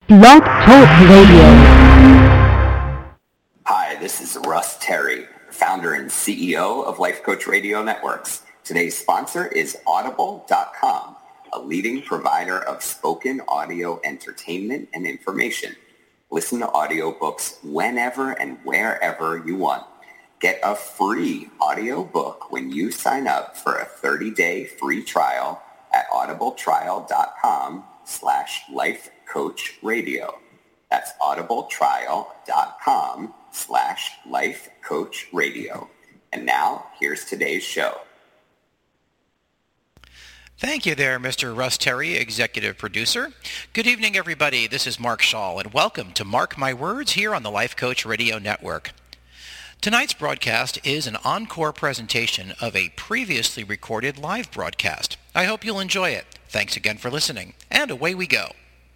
Blog Talk Radio. Hi, this is Russ Terry, founder and CEO of Life Coach Radio Networks. Today's sponsor is Audible.com, a leading provider of spoken audio entertainment and information. Listen to audiobooks whenever and wherever you want. Get a free audiobook when you sign up for a 30-day free trial at audibletrial.com/lifecoachradio. That's audibletrial.com/lifecoachradio. And now, here's today's show. Thank you there, Mr. Russ Terry, executive producer. Good evening, everybody. This is Mark Shaw, and welcome to Mark My Words here on the Life Coach Radio Network. Tonight's broadcast is an encore presentation of a previously recorded live broadcast. I hope you'll enjoy it. Thanks again for listening, and away we go.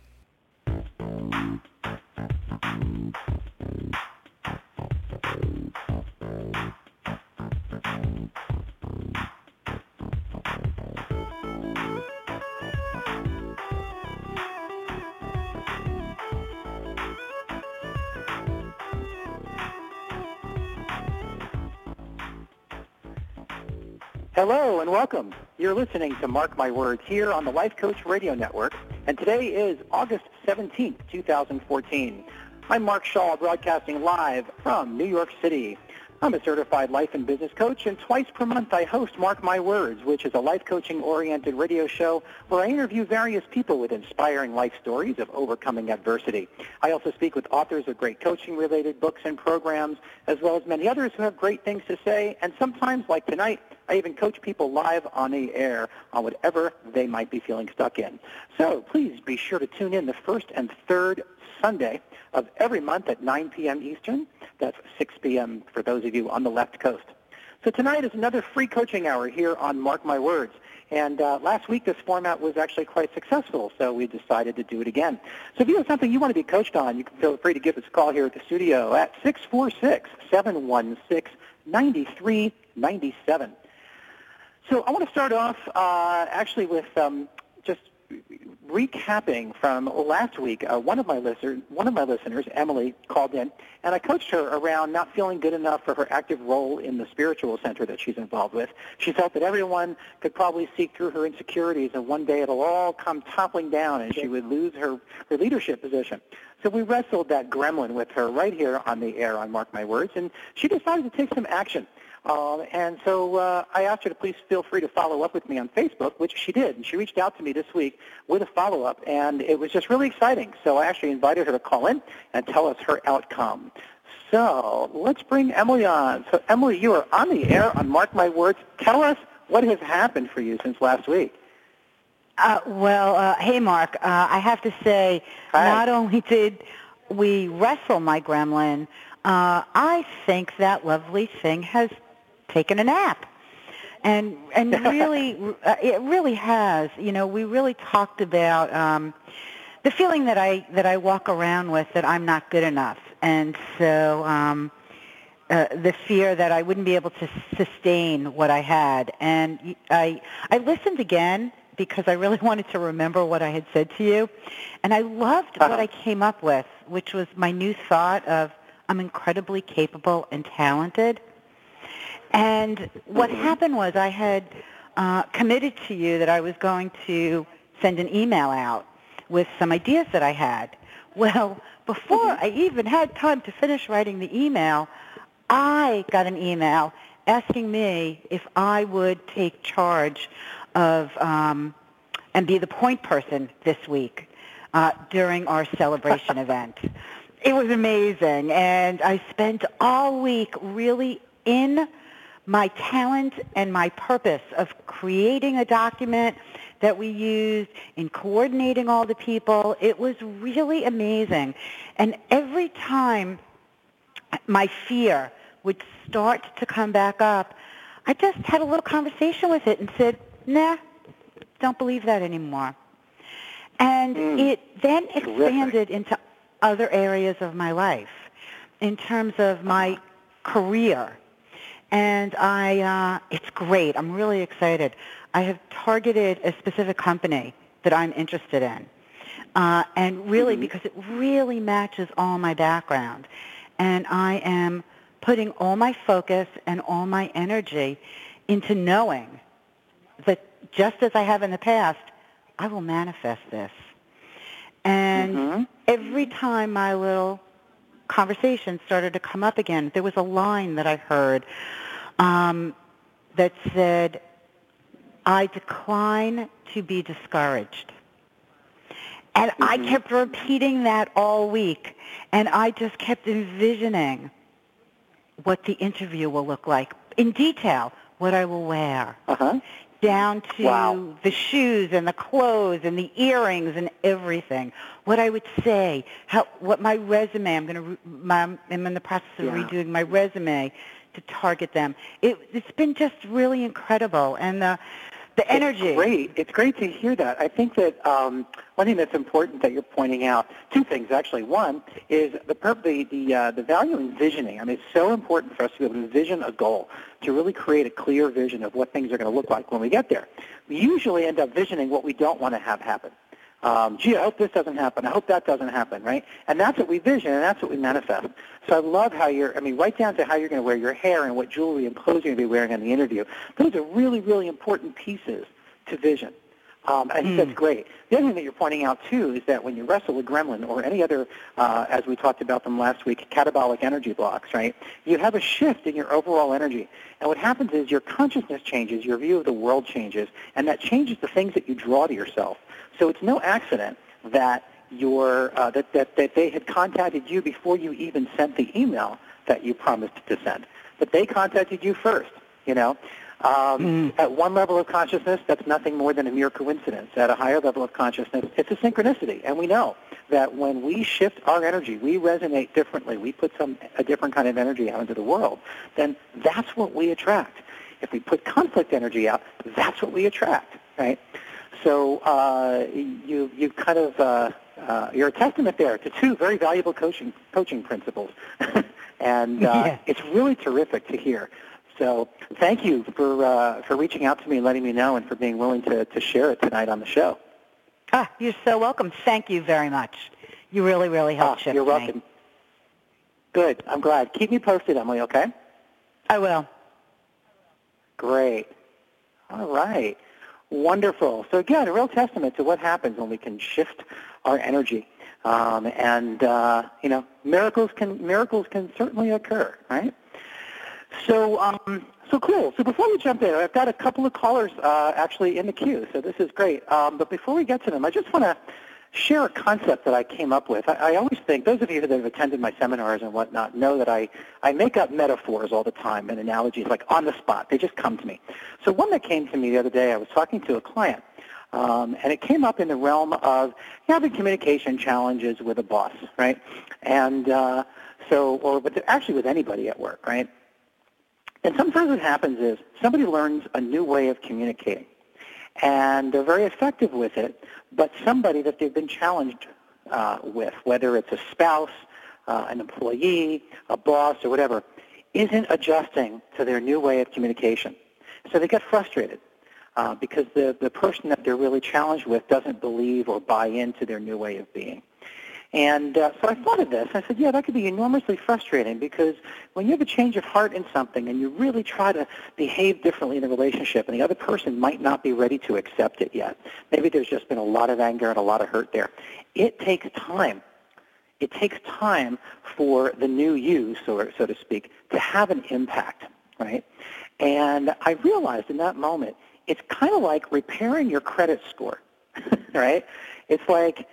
Hello and welcome. You're listening to Mark My Words here on the Life Coach Radio Network, and today is August 17th, 2014. I'm Mark Shaw, broadcasting live from New York City. I'm a certified life and business coach, and twice per month I host Mark My Words, which is a life coaching-oriented radio show where I interview various people with inspiring life stories of overcoming adversity. I also speak with authors of great coaching-related books and programs, as well as many others who have great things to say, and sometimes, like tonight, I even coach people live on the air on whatever they might be feeling stuck in. So please be sure to tune in the first and third Sunday of every month at 9 p.m. Eastern. That's 6 p.m. for those of you on the left coast. So tonight is another free coaching hour here on Mark My Words. And last week this format was actually quite successful, so we decided to do it again. So if you have something you want to be coached on, you can feel free to give us a call here at the studio at 646-716-9397. So I want to start off actually with just recapping from last week. One of my listeners, Emily, called in, and I coached her around not feeling good enough for her active role in the spiritual center that she's involved with. She felt that everyone could probably see through her insecurities, and one day it'll all come toppling down, and she would lose her leadership position. So we wrestled that gremlin with her right here on the air on Mark My Words, and she decided to take some action. And so I asked her to please feel free to follow up with me on Facebook, which she did. And she reached out to me this week with a follow-up, and it was just really exciting. So I actually invited her to call in and tell us her outcome. So let's bring Emily on. So, Emily, you are on the air on Mark My Words. Tell us what has happened for you since last week. Hey, Mark. I have to say, Hi. Not only did we wrestle my gremlin, I think that lovely thing has taken a nap. And really, it really has. You know, we really talked about the feeling that I walk around with that I'm not good enough. And so the fear that I wouldn't be able to sustain what I had. And I listened again because I really wanted to remember what I had said to you. And I loved what I came up with, which was my new thought of I'm incredibly capable and talented. And what happened was I had committed to you that I was going to send an email out with some ideas that I had. Well, before I even had time to finish writing the email, I got an email asking me if I would take charge of and be the point person this week during our celebration event. It was amazing, and I spent all week really in my talent and my purpose of creating a document that we used, in coordinating all the people. It was really amazing. And every time my fear would start to come back up, I just had a little conversation with it and said, nah, don't believe that anymore. And it then expanded into other areas of my life in terms of my career. And it's great. I'm really excited. I have targeted a specific company that I'm interested in. and really because it really matches all my background. And I am putting all my focus and all my energy into knowing that just as I have in the past, I will manifest this. And every time my little conversation started to come up again, there was a line that I heard that said, I decline to be discouraged. And I kept repeating that all week, and I just kept envisioning what the interview will look like in detail, what I will wear, down to the shoes and the clothes and the earrings and everything, what I would say, what my resume, I'm in the process of redoing my resume to target them. It's been just really incredible, and the energy. It's great to hear that. I think that one thing that's important that you're pointing out, two things actually. One is the value in envisioning. I mean, it's so important for us to be able to envision a goal, to really create a clear vision of what things are going to look like when we get there. We usually end up visioning what we don't want to have happen. Gee, I hope this doesn't happen. I hope that doesn't happen, right? And that's what we vision, and that's what we manifest. So I love how right down to how you're going to wear your hair and what jewelry and clothes you're going to be wearing in the interview. Those are really, really important pieces to vision. I think that's great. The other thing that you're pointing out, too, is that when you wrestle with gremlin or any other, as we talked about them last week, catabolic energy blocks, right, you have a shift in your overall energy. And what happens is your consciousness changes, your view of the world changes, and that changes the things that you draw to yourself. So it's no accident that that they had contacted you before you even sent the email that you promised to send. But they contacted you first, you know. At one level of consciousness, that's nothing more than a mere coincidence. At a higher level of consciousness, it's a synchronicity. And we know that when we shift our energy, we resonate differently, we put a different kind of energy out into the world, then that's what we attract. If we put conflict energy out, that's what we attract, right? So you kind of you're a testament there to two very valuable coaching principles, and it's really terrific to hear. So thank you for reaching out to me and letting me know, and for being willing to share it tonight on the show. You're so welcome. Thank you very much. You really, really helped shift me. You're welcome. Good. I'm glad. Keep me posted, Emily, okay? I will. Great. All right. Wonderful. So again, a real testament to what happens when we can shift our energy, and miracles can certainly occur, right? So cool. So before we jump in, I've got a couple of callers actually in the queue, so this is great. But before we get to them, I just want to share a concept that I came up with. I always think, those of you that have attended my seminars and whatnot know that I make up metaphors all the time and analogies, like on the spot. They just come to me. So one that came to me the other day, I was talking to a client, and it came up in the realm of having communication challenges with a boss, right? And actually with anybody at work, right? And sometimes what happens is somebody learns a new way of communicating, and they're very effective with it, but somebody that they've been challenged with, whether it's a spouse, an employee, a boss, or whatever, isn't adjusting to their new way of communication. So they get frustrated because the person that they're really challenged with doesn't believe or buy into their new way of being. And so I thought of this. I said, yeah, that could be enormously frustrating, because when you have a change of heart in something and you really try to behave differently in a relationship, and the other person might not be ready to accept it yet, maybe there's just been a lot of anger and a lot of hurt there, it takes time. It takes time for the new you, so to speak, to have an impact, right? And I realized in that moment, it's kind of like repairing your credit score, right? It's like,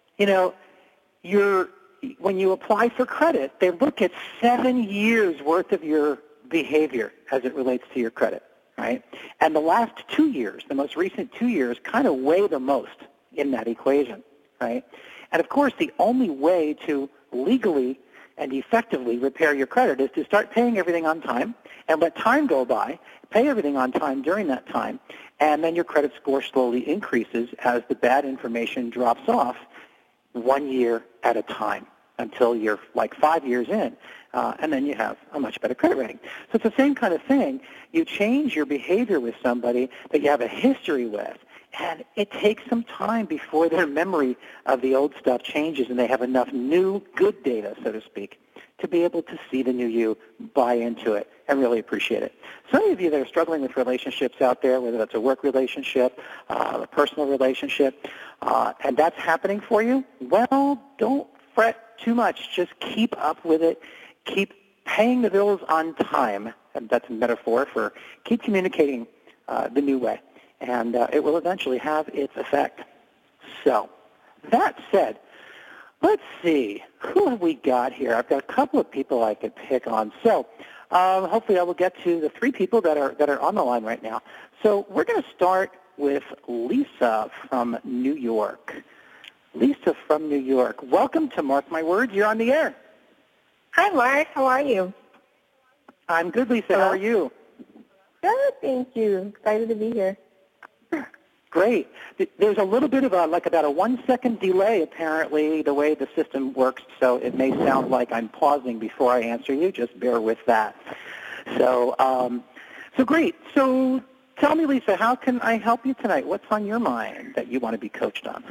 when you apply for credit, they look at 7 years worth of your behavior as it relates to your credit, right? And the last 2 years, the most recent 2 years, kind of weigh the most in that equation, right? And of course, the only way to legally and effectively repair your credit is to start paying everything on time and let time go by, pay everything on time during that time, and then your credit score slowly increases as the bad information drops off 1 year at a time until you're like 5 years in, and then you have a much better credit rating. So it's the same kind of thing. You change your behavior with somebody that you have a history with, And it takes some time before their memory of the old stuff changes and they have enough new good data, so to speak, to be able to see the new you, buy into it, and really appreciate it. Some of you that are struggling with relationships out there, whether that's a work relationship, a personal relationship, and that's happening for you, well, don't fret too much. Just keep up with it. Keep paying the bills on time, and that's a metaphor for keep communicating the new way, and it will eventually have its effect. So, that said, let's see, who have we got here? I've got a couple of people I could pick on. So hopefully I will get to the three people that are on the line right now. So we're going to start with Lisa from New York. Lisa from New York. Welcome to Mark My Words. You're on the air. Hi, Mark. How are you? I'm good, Lisa. Hello? How are you? Good, thank you. Excited to be here. Great. There's a little bit of about a 1 second delay, apparently, the way the system works, so it may sound like I'm pausing before I answer you. Just bear with that. So, so great. So tell me, Lisa, how can I help you tonight? What's on your mind that you want to be coached on?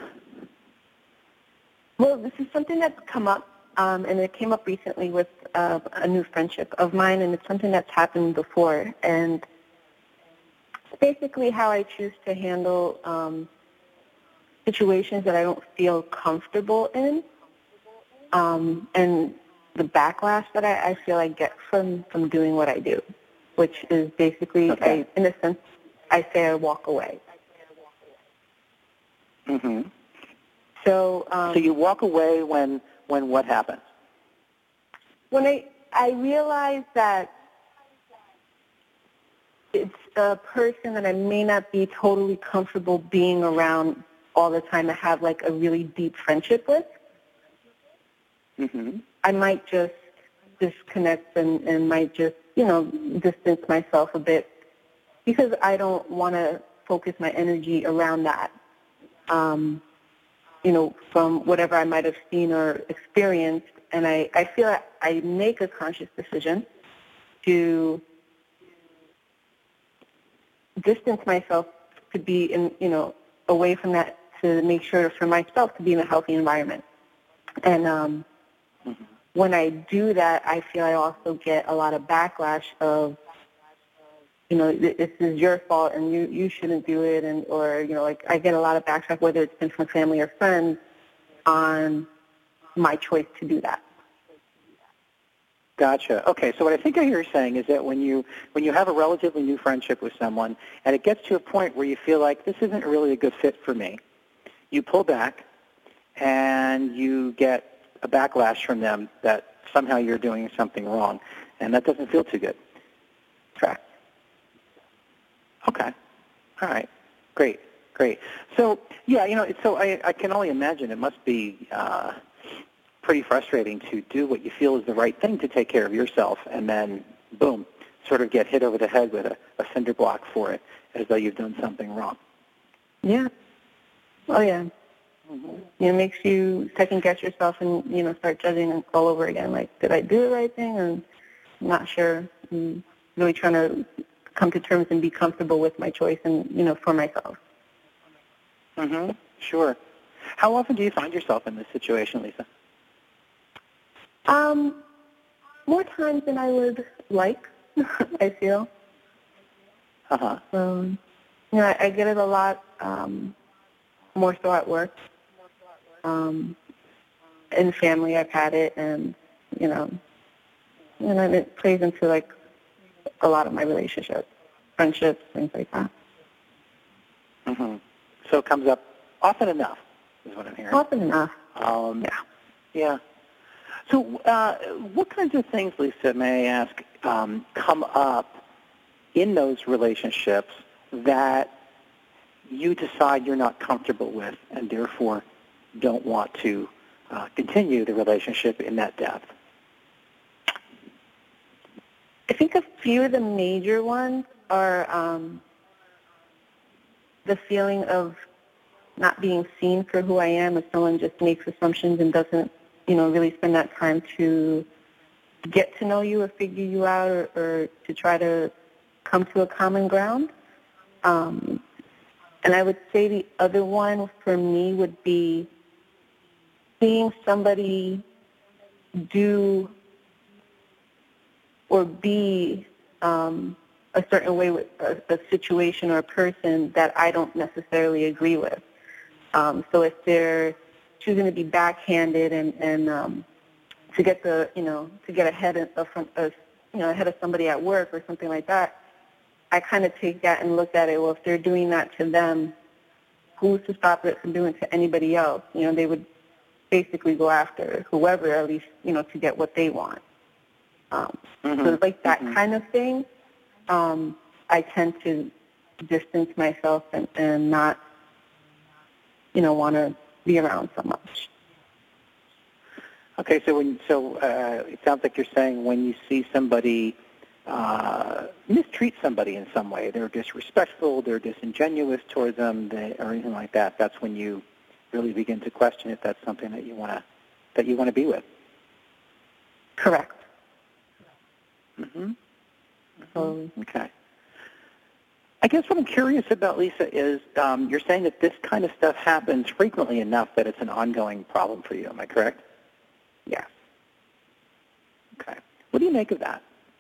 Well, this is something that's come up, and it came up recently with a new friendship of mine, and it's something that's happened before. And basically how I choose to handle situations that I don't feel comfortable in, and the backlash that I feel I get from doing what I do, which is basically, okay. in a sense, I say I walk away. Mm-hmm. So you walk away when what happens? When I realize that it's a person that I may not be totally comfortable being around all the time to have like a really deep friendship with, mm-hmm. I might just disconnect and might just, distance myself a bit because I don't want to focus my energy around that, from whatever I might have seen or experienced. And I feel that I make a conscious decision to distance myself to be away from that, to make sure for myself to be in a healthy environment. And when I do that, I feel I also get a lot of backlash of, this is your fault and you shouldn't do it, I get a lot of backlash, whether it's been from family or friends, on my choice to do that. Gotcha. Okay, so what I think I hear you saying is that when you have a relatively new friendship with someone and it gets to a point where you feel like this isn't really a good fit for me, you pull back and you get a backlash from them that somehow you're doing something wrong, and that doesn't feel too good. Correct. Okay. All right. Great. So, yeah, so I can only imagine it must be pretty frustrating to do what you feel is the right thing to take care of yourself and then, boom, sort of get hit over the head with a cinder block for it as though you've done something wrong. Yeah. Oh, yeah. Mm-hmm. It makes you second-guess yourself and, start judging all over again. Like, did I do the right thing? And I'm not sure. I'm really trying to come to terms and be comfortable with my choice and, for myself. Mm-hmm. Sure. How often do you find yourself in this situation, Lisa? More times than I would like, I feel. Uh-huh. I get it a lot, more so at work. In family, I've had it, and, and it plays into, like, a lot of my relationships, friendships, things like that. Mm-hmm. So it comes up often enough, is what I'm hearing. Often enough. Yeah. So what kinds of things, Lisa, may I ask, come up in those relationships that you decide you're not comfortable with and therefore don't want to continue the relationship in that depth? I think a few of the major ones are the feeling of not being seen for who I am, if someone just makes assumptions and doesn't, really spend that time to get to know you or figure you out or to try to come to a common ground. And I would say the other one for me would be seeing somebody do or be a certain way with a situation or a person that I don't necessarily agree with. So if they're choosing to be backhanded and to get ahead ahead of somebody at work or something like that, I kind of take that and look at it. Well, if they're doing that to them, who's to stop it from doing it to anybody else? They would basically go after whoever, at least, to get what they want. So like that kind of thing, I tend to distance myself and not, want to be around so much. Okay, so it sounds like you're saying when you see somebody mistreat somebody in some way, they're disrespectful, they're disingenuous towards them, or anything like that, that's when you really begin to question if that's something that you want to be with. Correct. Okay. I guess what I'm curious about, Lisa, is you're saying that this kind of stuff happens frequently enough that it's an ongoing problem for you. Am I correct? Yeah. Okay. What do you make of that?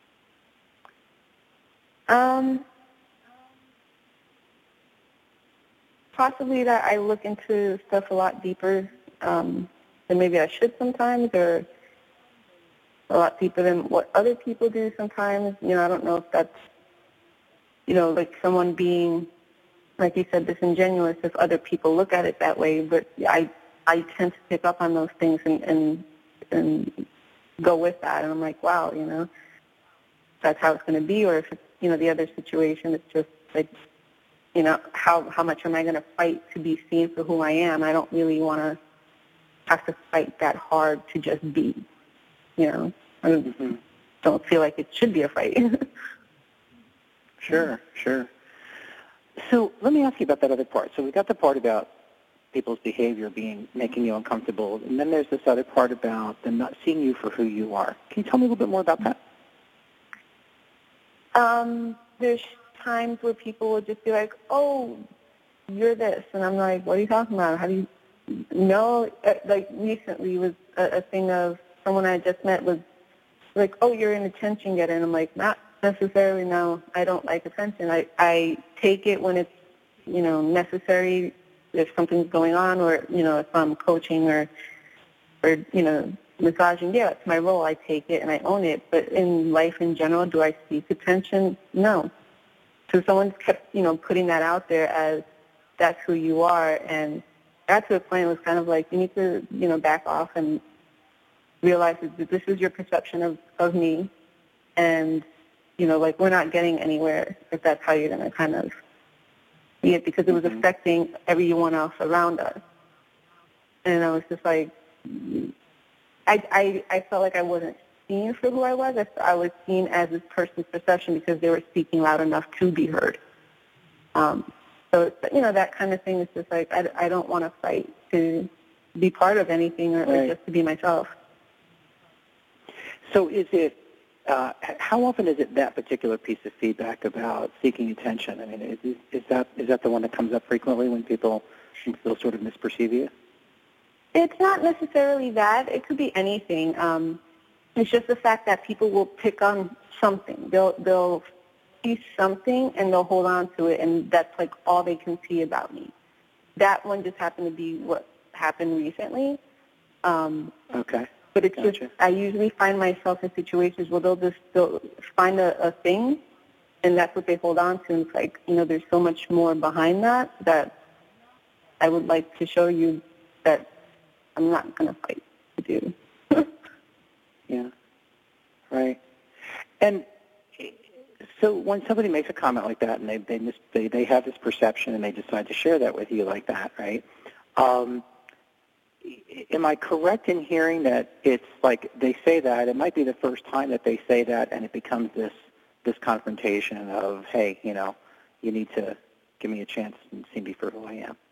Possibly that I look into stuff a lot deeper than maybe I should sometimes, or a lot deeper than what other people do sometimes. I don't know if that's, like someone being, like you said, disingenuous if other people look at it that way. But I tend to pick up on those things and go with that. And I'm like, wow, that's how it's going to be. Or if it's, the other situation, it's just like, how much am I going to fight to be seen for who I am? I don't really want to have to fight that hard to just be, I don't feel like it should be a fight. Sure. So let me ask you about that other part. So we got the part about people's behavior making you uncomfortable, and then there's this other part about them not seeing you for who you are. Can you tell me a little bit more about that? There's times where people will just be like, oh, you're this. And I'm like, what are you talking about? How do you know? Like recently was a thing of someone I just met was like, oh, you're an attention getter. And I'm like, not necessarily, no. I don't like attention. I take it when it's, necessary, if something's going on, or, if I'm coaching or massaging, yeah, it's my role. I take it and I own it. But in life in general, do I seek attention? No. So someone kept, putting that out there as that's who you are. And got to a point it was kind of like, you need to, back off and realize that this is your perception of me. And, like we're not getting anywhere if that's how you're going to kind of see it, because it was affecting everyone else around us. And I was just like, I felt like I wasn't seen for who I was. I was seen as this person's perception because they were speaking loud enough to be heard. So, that kind of thing is just like, I don't want to fight to be part of anything or just to be myself. So is it, how often is it that particular piece of feedback about seeking attention? I mean, is that the one that comes up frequently when people sort of misperceive you? It's not necessarily that. It could be anything. It's just the fact that people will pick on something. They'll see something and they'll hold on to it, and that's like all they can see about me. That one just happened to be what happened recently. Okay. But it's just, I usually find myself in situations where they'll find a thing, and that's what they hold on to. And it's like, there's so much more behind that I would like to show you that I'm not going to fight to do. Yeah, right. And so when somebody makes a comment like that, and they have this perception, and they decide to share that with you like that, right? Am I correct in hearing that it's like they say that, it might be the first time that they say that, and it becomes this confrontation of, hey, you need to give me a chance and see me for who I am?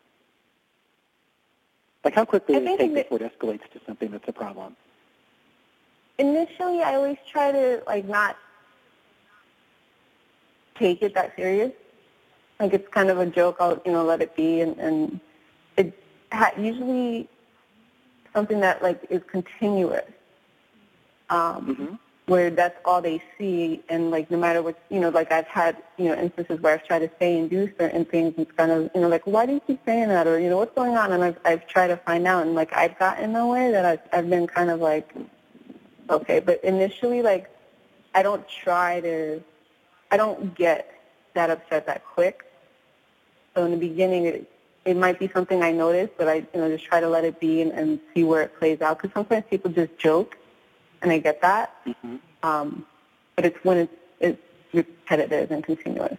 Like, how quickly does it take before it escalates to something that's a problem? Initially, I always try to, not take it that serious. like it's kind of a joke, I'll, let it be. And it usually something that, like, is continuous, where that's all they see. And, like, no matter what, like I've had, instances where I've tried to say and do certain things. It's kind of, like, why do you keep saying that? Or, what's going on? And I've tried to find out. And, like, I've gotten nowhere that I've been kind of like, okay. But initially, like, I don't get that upset that quick. So in the beginning, it might be something I notice, but I just try to let it be and see where it plays out. Because sometimes people just joke, and I get that. But it's when it's repetitive and continuous.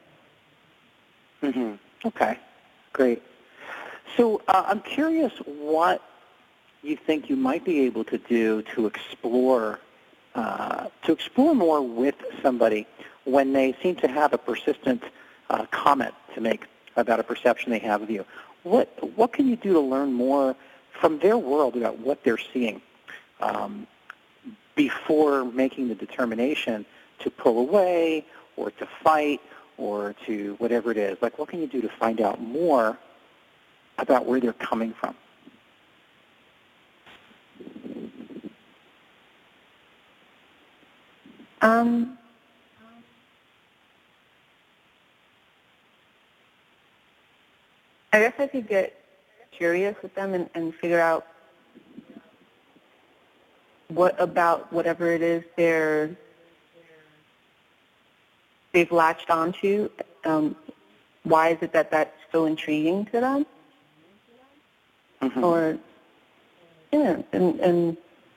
Okay, great. So I'm curious what you think you might be able to do to explore more with somebody when they seem to have a persistent comment to make about a perception they have of you. What can you do to learn more from their world about what they're seeing before making the determination to pull away or to fight or to whatever it is? Like, what can you do to find out more about where they're coming from? I guess I could get curious with them and figure out what about whatever it is they've latched onto. Why is it that that's so intriguing to them? Or, and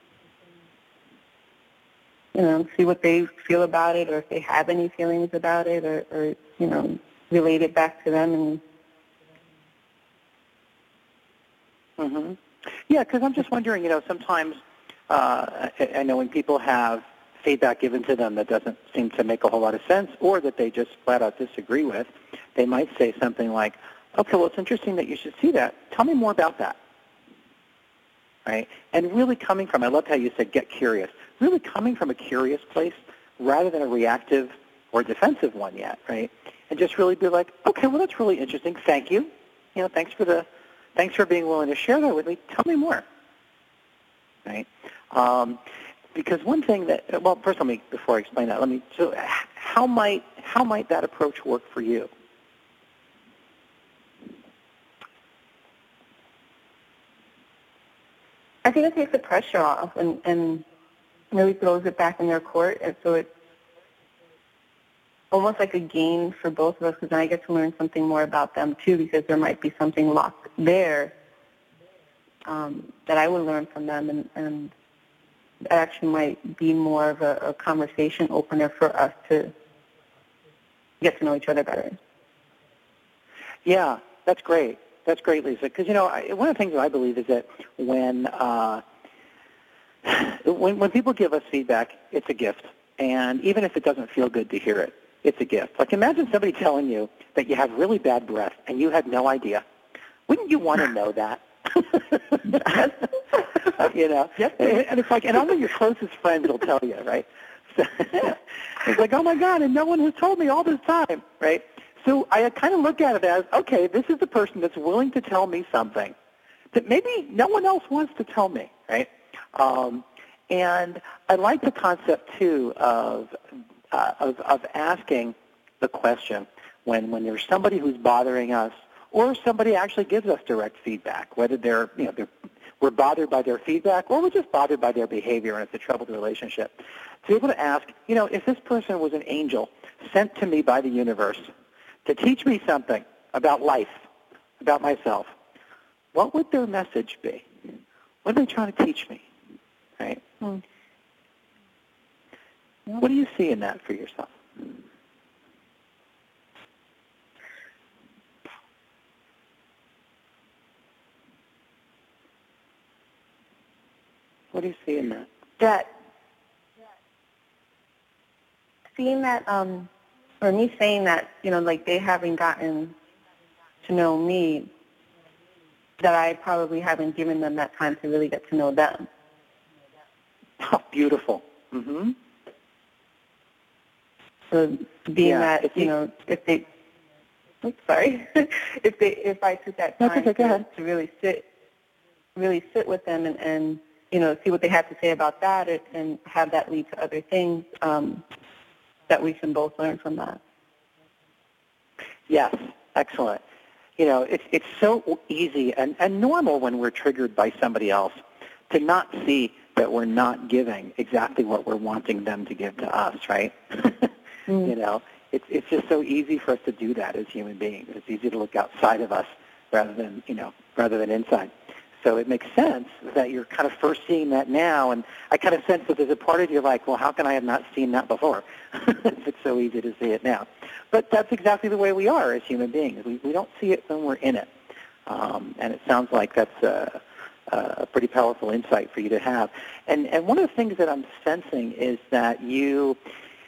see what they feel about it, or if they have any feelings about it, or relate it back to them. And yeah, because I'm just wondering, sometimes I know when people have feedback given to them that doesn't seem to make a whole lot of sense, or that they just flat out disagree with, they might say something like, okay, well, it's interesting that you should see that. Tell me more about that. Right? And really coming from, I loved how you said get curious, really coming from a curious place rather than a reactive or defensive one yet, right? And just really be like, okay, well, that's really interesting. Thank you. Thanks for being willing to share that with me. Tell me more. Right? Because one thing that, well, first before I explain that, so how might that approach work for you? I think it takes the pressure off and really throws it back in their court. And so it's almost like a gain for both of us, because then I get to learn something more about them too, because there might be something locked there that I would learn from them, and that actually might be more of a conversation opener for us to get to know each other better. Yeah, that's great. That's great, Lisa. Because, one of the things that I believe is that when people give us feedback, it's a gift. And even if it doesn't feel good to hear it, it's a gift. Like, imagine somebody telling you that you have really bad breath and you had no idea. Wouldn't you want to know that? Yep. And it's like, and only your closest friends will tell you, right? So, it's like, oh my God, and no one has told me all this time, right? So I kind of look at it as, okay, this is the person that's willing to tell me something that maybe no one else wants to tell me, right? And I like the concept too of asking the question when there's somebody who's bothering us, or somebody actually gives us direct feedback, whether we're bothered by their feedback or we're just bothered by their behavior and it's a troubled relationship. To be able to ask, if this person was an angel sent to me by the universe to teach me something about life, about myself, what would their message be? What are they trying to teach me? Right? What do you see in that for yourself? What do you see in that? Seeing that, or me saying that, like they haven't gotten to know me, that I probably haven't given them that time to really get to know them. Oh, beautiful. So being that, if they, sorry, if I took that time to really sit with them and see what they have to say about that and have that lead to other things that we can both learn from that. Yes, excellent. It's so easy and normal when we're triggered by somebody else to not see that we're not giving exactly what we're wanting them to give to us, right? It's just so easy for us to do that as human beings. It's easy to look outside of us rather than inside. So it makes sense that you're kind of first seeing that now, and I kind of sense that there's a part of you like, well, how can I have not seen that before if it's so easy to see it now? But that's exactly the way we are as human beings. We don't see it when we're in it. And it sounds like that's a pretty powerful insight for you to have. And one of the things that I'm sensing is that you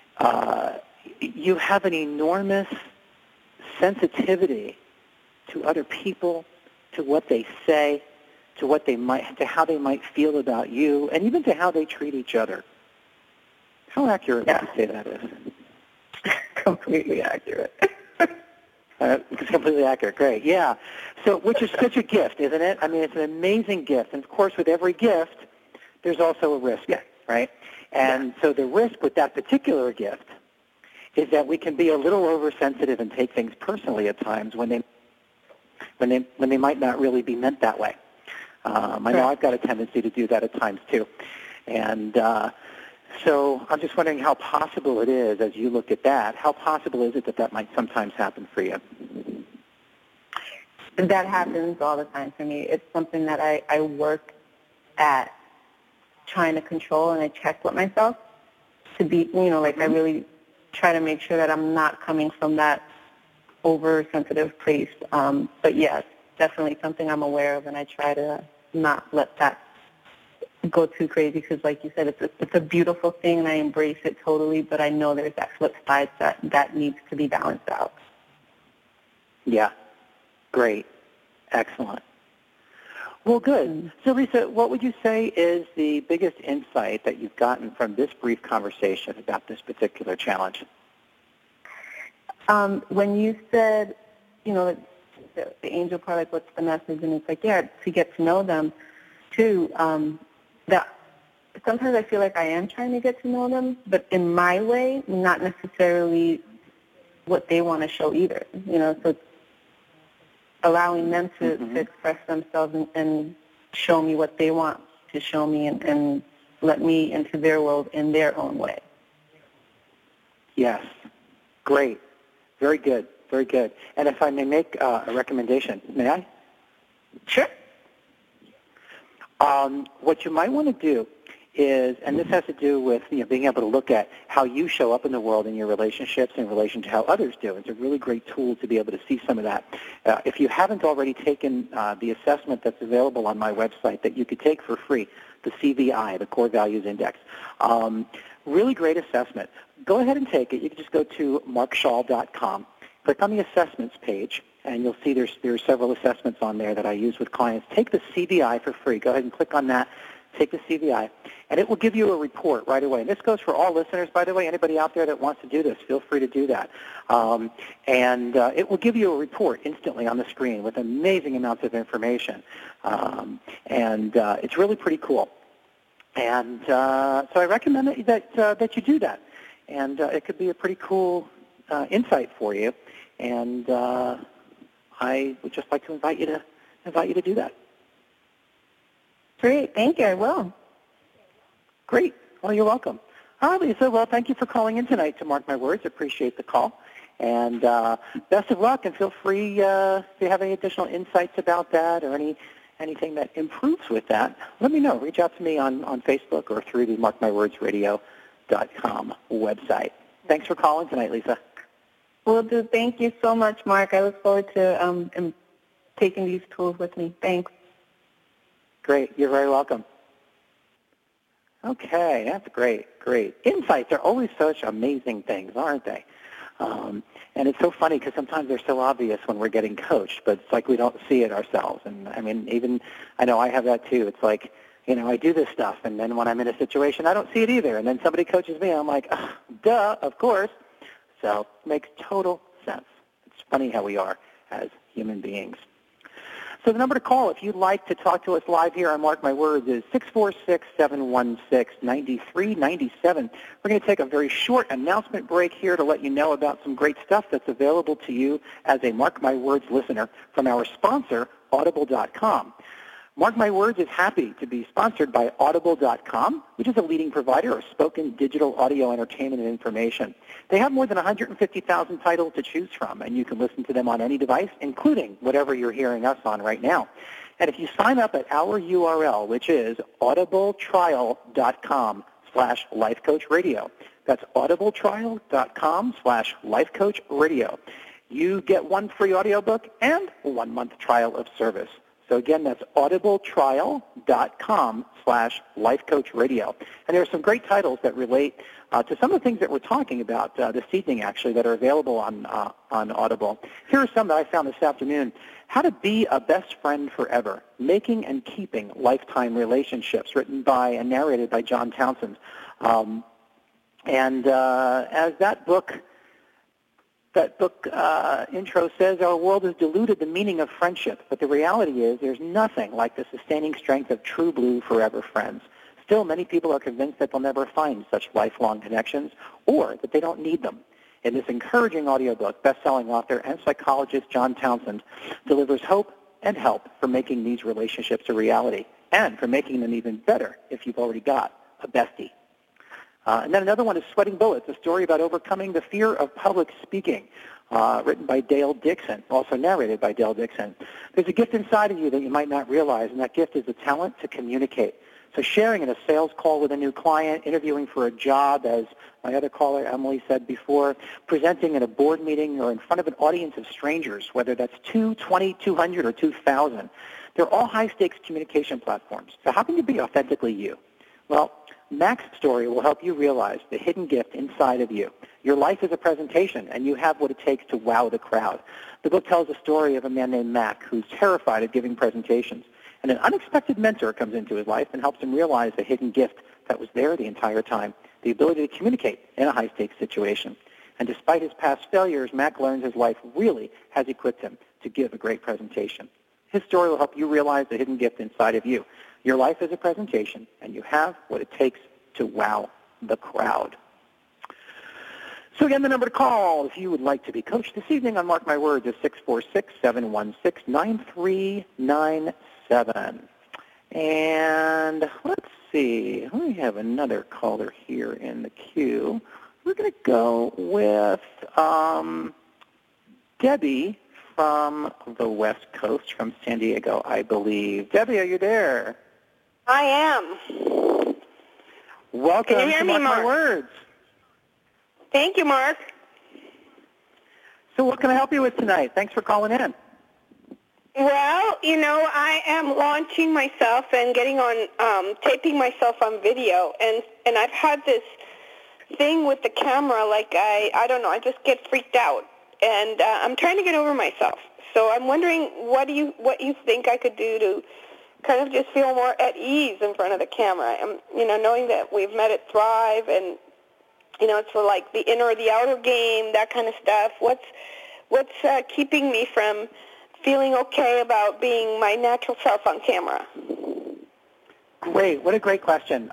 have an enormous sensitivity to other people, to what they say, to how they might feel about you, and even to how they treat each other. How accurate would you say that is? Completely accurate. It's completely accurate. Great. Yeah. So, which is such a gift, isn't it? I mean, it's an amazing gift. And, of course, with every gift, there's also a risk, right? And so the risk with that particular gift is that we can be a little oversensitive and take things personally at times when they might not really be meant that way. I know I've got a tendency to do that at times too. And so I'm just wondering how possible it is, as you look at that, how possible is it that might sometimes happen for you? That happens all the time for me. It's something that I work at trying to control, and I check with myself to be, I really try to make sure that I'm not coming from that oversensitive place. But yes, definitely something I'm aware of, and I try to not let that go too crazy because, like you said, it's a beautiful thing, and I embrace it totally, but I know there's that flip side that needs to be balanced out. Yeah. Great. Excellent. Well, good. So, Lisa, what would you say is the biggest insight that you've gotten from this brief conversation about this particular challenge? When you said, the angel part, like, what's the message? And it's like, to get to know them, too. That sometimes I feel like I am trying to get to know them, but in my way, not necessarily what they want to show either. So it's allowing them to express themselves and show me what they want to show me and let me into their world in their own way. Yes. Great. Very good. Very good. And if I may make a recommendation, may I? Sure. What you might want to do is, and this has to do with being able to look at how you show up in the world in your relationships in relation to how others do. It's a really great tool to be able to see some of that. If you haven't already taken the assessment that's available on my website that you could take for free, the CVI, the Core Values Index, really great assessment. Go ahead and take it. You can just go to markshaw.com, click on the assessments page, and you'll see there are several assessments on there that I use with clients. Take the CVI for free. Go ahead and click on that. Take the CVI, and it will give you a report right away. And this goes for all listeners, by the way. Anybody out there that wants to do this, feel free to do that. And it will give you a report instantly on the screen with amazing amounts of information. And it's really pretty cool. And so I recommend that you do that. And it could be a pretty cool insight for you. And I would just like to invite you to do that. Great. Thank you. I will. Great. Well, you're welcome. All right, Lisa. Well, thank you for calling in tonight to Mark My Words. Appreciate the call. And best of luck, and feel free if you have any additional insights about that or anything that improves with that, let me know. Reach out to me on Facebook or through the markmywordsradio.com website. Thanks for calling tonight, Lisa. Will do. Thank you so much, Mark. I look forward to taking these tools with me. Thanks. Great. You're very welcome. Okay, that's great. Great. Insights are always such amazing things, aren't they? And it's so funny because sometimes they're so obvious when we're getting coached, but it's like we don't see it ourselves. And, I mean, even I know I have that too. It's like, I do this stuff, and then when I'm in a situation, I don't see it either. And then somebody coaches me, and I'm like, duh, of course. So it makes total sense. It's It's funny how we are as human beings. So the number to call if you'd like to talk to us live here on Mark My Words is 646-716-9397. We're going to take a very short announcement break here to let you know about some great stuff that's available to you as a Mark My Words listener from our sponsor, Audible.com. Mark My Words is happy to be sponsored by Audible.com, which is a leading provider of spoken digital audio entertainment and information. They have more than 150,000 titles to choose from, and you can listen to them on any device, including whatever you're hearing us on right now. And if you sign up at our URL, which is audibletrial.com/lifecoachradio, that's audibletrial.com/lifecoachradio, you get one free audiobook and a 1-month trial of service. So again, that's audibletrial.com/lifecoachradio. And there are some great titles that relate to some of the things that we're talking about this evening, actually, that are available on Audible. Here are some that I found this afternoon. How to Be a Best Friend Forever, Making and Keeping Lifetime Relationships, written by and narrated by John Townsend. As that book intro says, our world has diluted the meaning of friendship, but the reality is there's nothing like the sustaining strength of true blue forever friends. Still, many people are convinced that they'll never find such lifelong connections or that they don't need them. In this encouraging audiobook, best-selling author and psychologist John Townsend delivers hope and help for making these relationships a reality and for making them even better if you've already got a bestie. And then another one is Sweating Bullets, a story about overcoming the fear of public speaking, written by Dale Dixon, also narrated by Dale Dixon. There's a gift inside of you that you might not realize, and that gift is the talent to communicate. So sharing in a sales call with a new client, interviewing for a job, as my other caller, Emily, said before, presenting at a board meeting or in front of an audience of strangers, whether that's 2, 20, 200, or 2,000. They're all high-stakes communication platforms. So how can you be authentically you? Well, Mac's story will help you realize the hidden gift inside of you. Your life is a presentation, and you have what it takes to wow the crowd. The book tells the story of a man named Mac who's terrified of giving presentations. And an unexpected mentor comes into his life and helps him realize the hidden gift that was there the entire time, the ability to communicate in a high-stakes situation. And despite his past failures, Mac learns his life really has equipped him to give a great presentation. His story will help you realize the hidden gift inside of you. Your life is a presentation, and you have what it takes to wow the crowd. So again, the number to call if you would like to be coached this evening on Mark My Words is 646-716-9397. And let's see, we have another caller here in the queue. We're going to go with Debbie from the West Coast, from San Diego, I believe. Debbie, are you there? I am. Welcome Can you hear to me, Mark My Mark? Words. Thank you, Mark. So what can I help you with tonight? Thanks for calling in. Well, I am launching myself and getting on, taping myself on video, and I've had this thing with the camera, like I don't know, I just get freaked out, and I'm trying to get over myself. So I'm wondering what you think I could do to kind of just feel more at ease in front of the camera, and knowing that we've met at Thrive, and it's for like the inner or the outer game, that kind of stuff. What's keeping me from feeling okay about being my natural self on camera? Great. What a great question.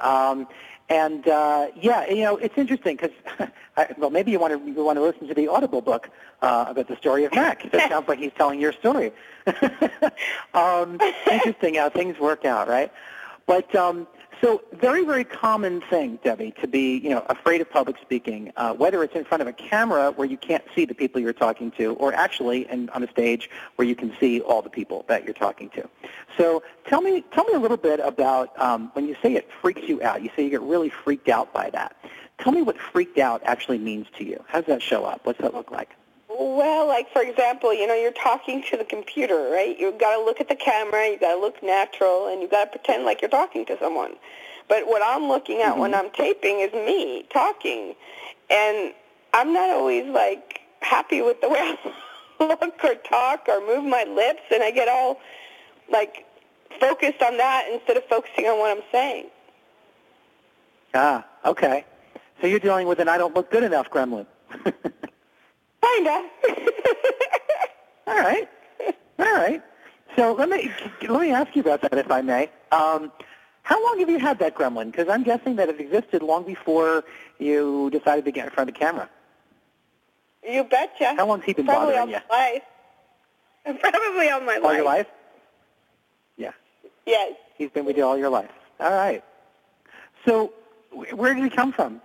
It's interesting because, maybe you want to listen to the Audible book about the story of Mac. It sounds like he's telling your story. Interesting how things work out, right? But so very, very common thing, Debbie, to be afraid of public speaking, whether it's in front of a camera where you can't see the people you're talking to, or actually on a stage where you can see all the people that you're talking to. So tell me a little bit about when you say it freaks you out. You say you get really freaked out by that. Tell me what freaked out actually means to you. How does that show up? What's that look like? Well, like, for example, you're talking to the computer, right? You've got to look at the camera, you've got to look natural, and you've got to pretend like you're talking to someone. But what I'm looking at when I'm taping is me talking, and I'm not always, like, happy with the way I look or talk or move my lips, and I get all, like, focused on that instead of focusing on what I'm saying. Ah, okay. So you're dealing with an I don't look good enough gremlin. Kinda. All right. All right. So let me ask you about that, if I may. How long have you had that gremlin? Because I'm guessing that it existed long before you decided to get in front of the camera. You betcha. How long's he been Probably bothering you? Life. Probably all my life. All your life? Yeah. Yes. He's been with you all your life. All right. So where did he come from?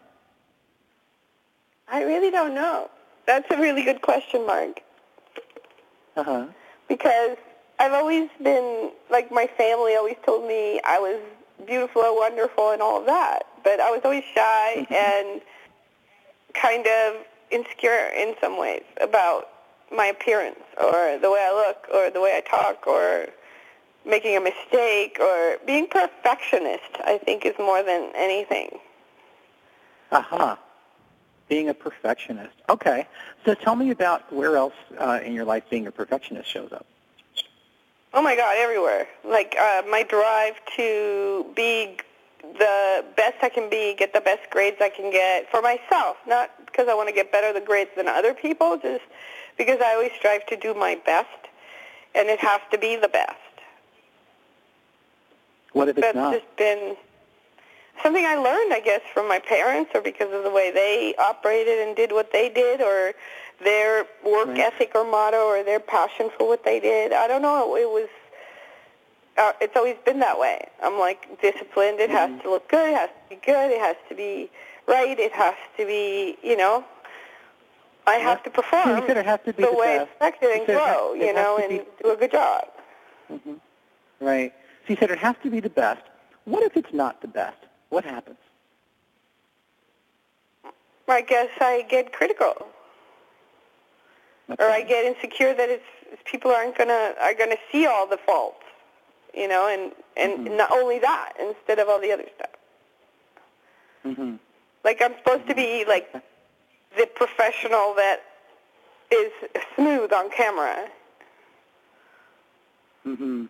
I really don't know. That's a really good question, Mark. Uh-huh. Because I've always been, like, my family always told me I was beautiful and wonderful and all of that. But I was always shy and kind of insecure in some ways about my appearance or the way I look or the way I talk or making a mistake or being perfectionist, I think, is more than anything. Uh-huh. Being a perfectionist. Okay. So tell me about where else in your life being a perfectionist shows up. Oh, my God, everywhere. Like my drive to be the best I can be, get the best grades I can get for myself, not because I want to get better the grades than other people, just because I always strive to do my best, and it has to be the best. What if it's That's not? just been something I learned, I guess, from my parents or because of the way they operated and did what they did or their work ethic or motto or their passion for what they did. I don't know. It was, it's always been that way. I'm like disciplined. It has to look good. It has to be good. It has to be right. It has to be, you know, I have to perform you said it has to be the way it's expected and grow, you know, and do a good job. Mm-hmm. Right. So you said it has to be the best. What if it's not the best? What happens? I guess I get critical, or I get insecure that it's people are gonna see all the faults, you know, and not only that, instead of all the other stuff. Mm-hmm. Like I'm supposed to be like the professional that is smooth on camera. Mm-hmm.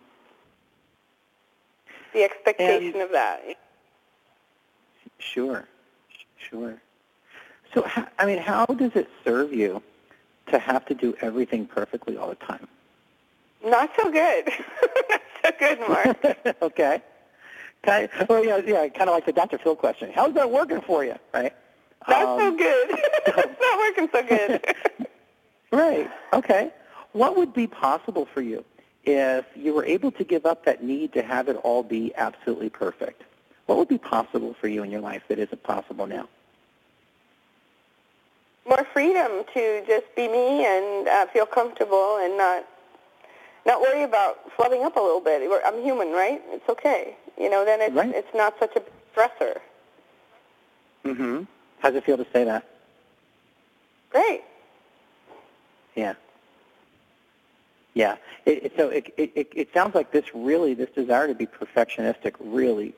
The expectation of that. Sure. So, how does it serve you to have to do everything perfectly all the time? Not so good. Not so good, Mark. Okay. Kind of like the Dr. Phil question. How's that working for you, right? Not so good. It's not working so good. Right. Okay. What would be possible for you if you were able to give up that need to have it all be absolutely perfect? What would be possible for you in your life that isn't possible now? More freedom to just be me and feel comfortable and not worry about flubbing up a little bit. I'm human, right? It's okay. You know, then it's not such a stressor. Mm-hmm. How does it feel to say that? Great. Yeah. Yeah. So it sounds like this desire to be perfectionistic really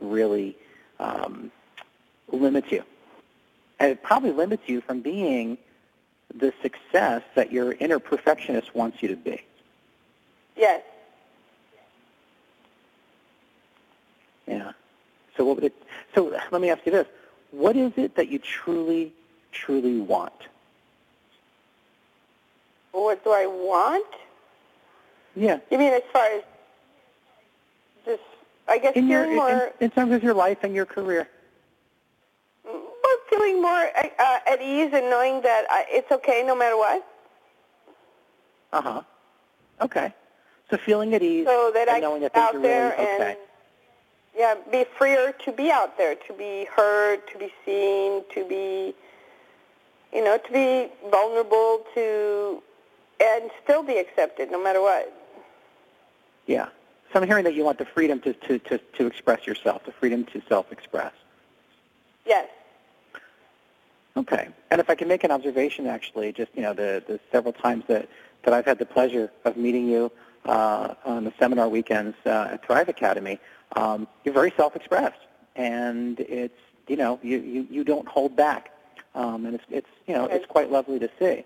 limits you. And it probably limits you from being the success that your inner perfectionist wants you to be. Yes. Yeah. So let me ask you this. What is it that you truly want? What do I want? Yeah. You mean as far as just, I guess, in terms of your life and your career? Well, feeling more at ease and knowing that it's okay no matter what. Uh-huh. Okay. So feeling at ease so that and I knowing that get things out are there really okay. And, yeah, be freer to be out there, to be heard, to be seen, to be, you know, to be vulnerable, and still be accepted no matter what. Yeah. So I'm hearing that you want the freedom to express yourself, the freedom to self-express. Yes. Okay. And if I can make an observation, actually, just, you know, the several times that I've had the pleasure of meeting you on the seminar weekends at Thrive Academy, you're very self-expressed. And it's, you know, you don't hold back. And it's you know, it's quite lovely to see.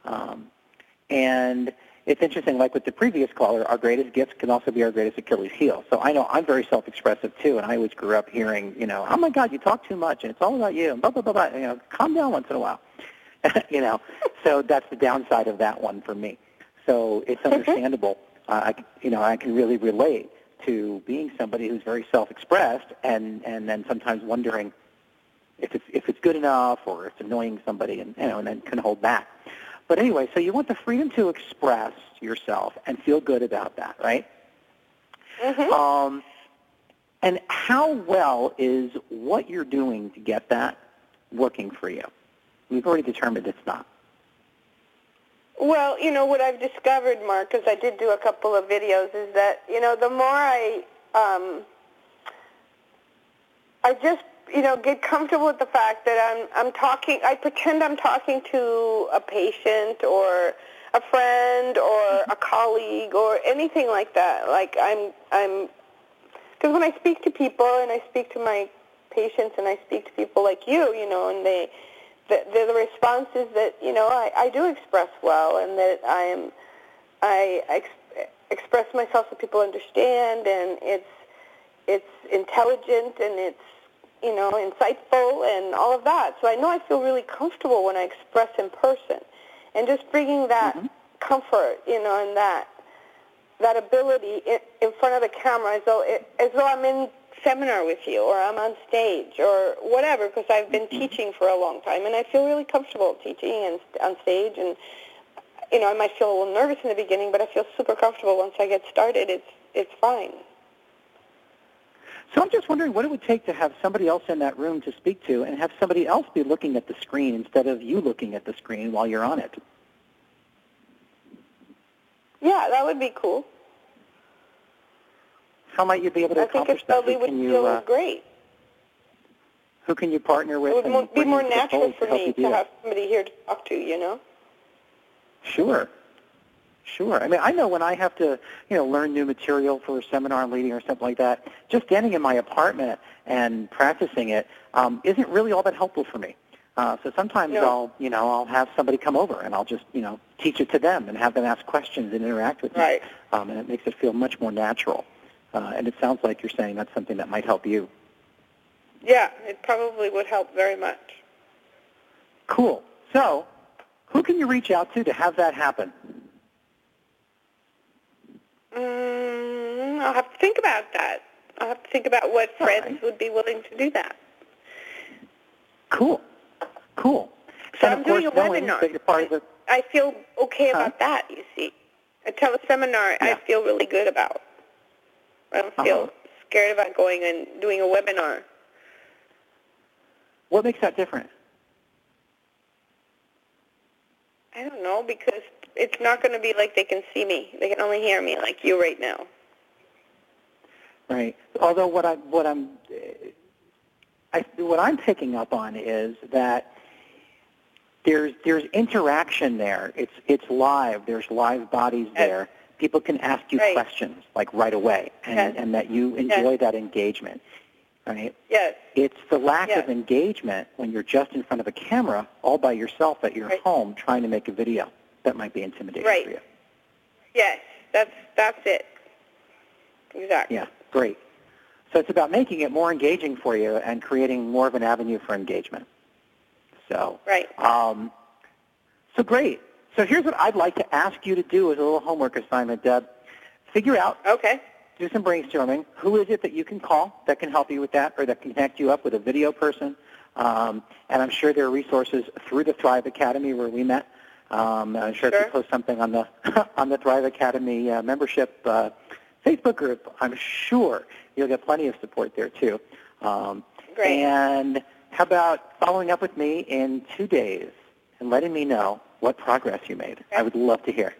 And it's interesting, like with the previous caller, our greatest gifts can also be our greatest Achilles heel. So I know I'm very self-expressive too, and I always grew up hearing, you know, oh my God, you talk too much, and it's all about you, and blah, blah, blah, blah. You know, calm down once in a while. You know, so that's the downside of that one for me. So it's understandable. I can really relate to being somebody who's very self-expressed and then sometimes wondering if it's good enough or if it's annoying somebody and then can hold back. But anyway, so you want the freedom to express yourself and feel good about that, right? Mm-hmm. And how well is what you're doing to get that working for you? We've already determined it's not. Well, what I've discovered, Mark, because I did do a couple of videos, is that, the more I just, get comfortable with the fact that I'm talking, I pretend I'm talking to a patient or a friend or a colleague or anything like that. Like because when I speak to people and I speak to my patients and I speak to people like you, and the response is that, I do express well and that I express myself so people understand, and it's intelligent and it's, insightful and all of that. So I know I feel really comfortable when I express in person. And just bringing that comfort, and that ability in front of the camera as though I'm in seminar with you or I'm on stage or whatever, because I've been teaching for a long time and I feel really comfortable teaching and on stage, and I might feel a little nervous in the beginning, but I feel super comfortable once I get started. It's fine. So I'm just wondering what it would take to have somebody else in that room to speak to and have somebody else be looking at the screen instead of you looking at the screen while you're on it. Yeah, that would be cool. How might you be able to accomplish that? I think it probably would feel great. Who can you partner with? It would be more natural for me to have somebody here to talk to, Sure. I mean, I know when I have to, learn new material for a seminar I'm leading or something like that, just standing in my apartment and practicing it isn't really all that helpful for me. So sometimes I'll have somebody come over and I'll just, teach it to them and have them ask questions and interact with me. Right. And it makes it feel much more natural. And it sounds like you're saying that's something that might help you. Yeah, it probably would help very much. Cool. So who can you reach out to have that happen? I'll have to think about that. I'll have to think about what friends would be willing to do that. Cool. So and I'm doing a webinar. I feel okay about that, you see. A teleseminar I feel really good about. I don't feel scared about going and doing a webinar. What makes that different? I don't know, because it's not going to be like they can see me. They can only hear me like you right now. Right. Although what I'm picking up on is that there's interaction there. It's live. There's live bodies there. People can ask you questions like right away, and that you enjoy that engagement. Right? Yes. It's the lack of engagement when you're just in front of a camera all by yourself at your home trying to make a video that might be intimidating for you. Yes, that's it. Exactly. Yeah, great. So it's about making it more engaging for you and creating more of an avenue for engagement. So, so great. So here's what I'd like to ask you to do as a little homework assignment, Deb. Figure out, do some brainstorming. Who is it that you can call that can help you with that or that can connect you up with a video person? And I'm sure there are resources through the Thrive Academy where we met. I'm sure if you post something on the on the Thrive Academy membership Facebook group, I'm sure you'll get plenty of support there too. Great. And how about following up with me in 2 days and letting me know what progress you made? I would love to hear.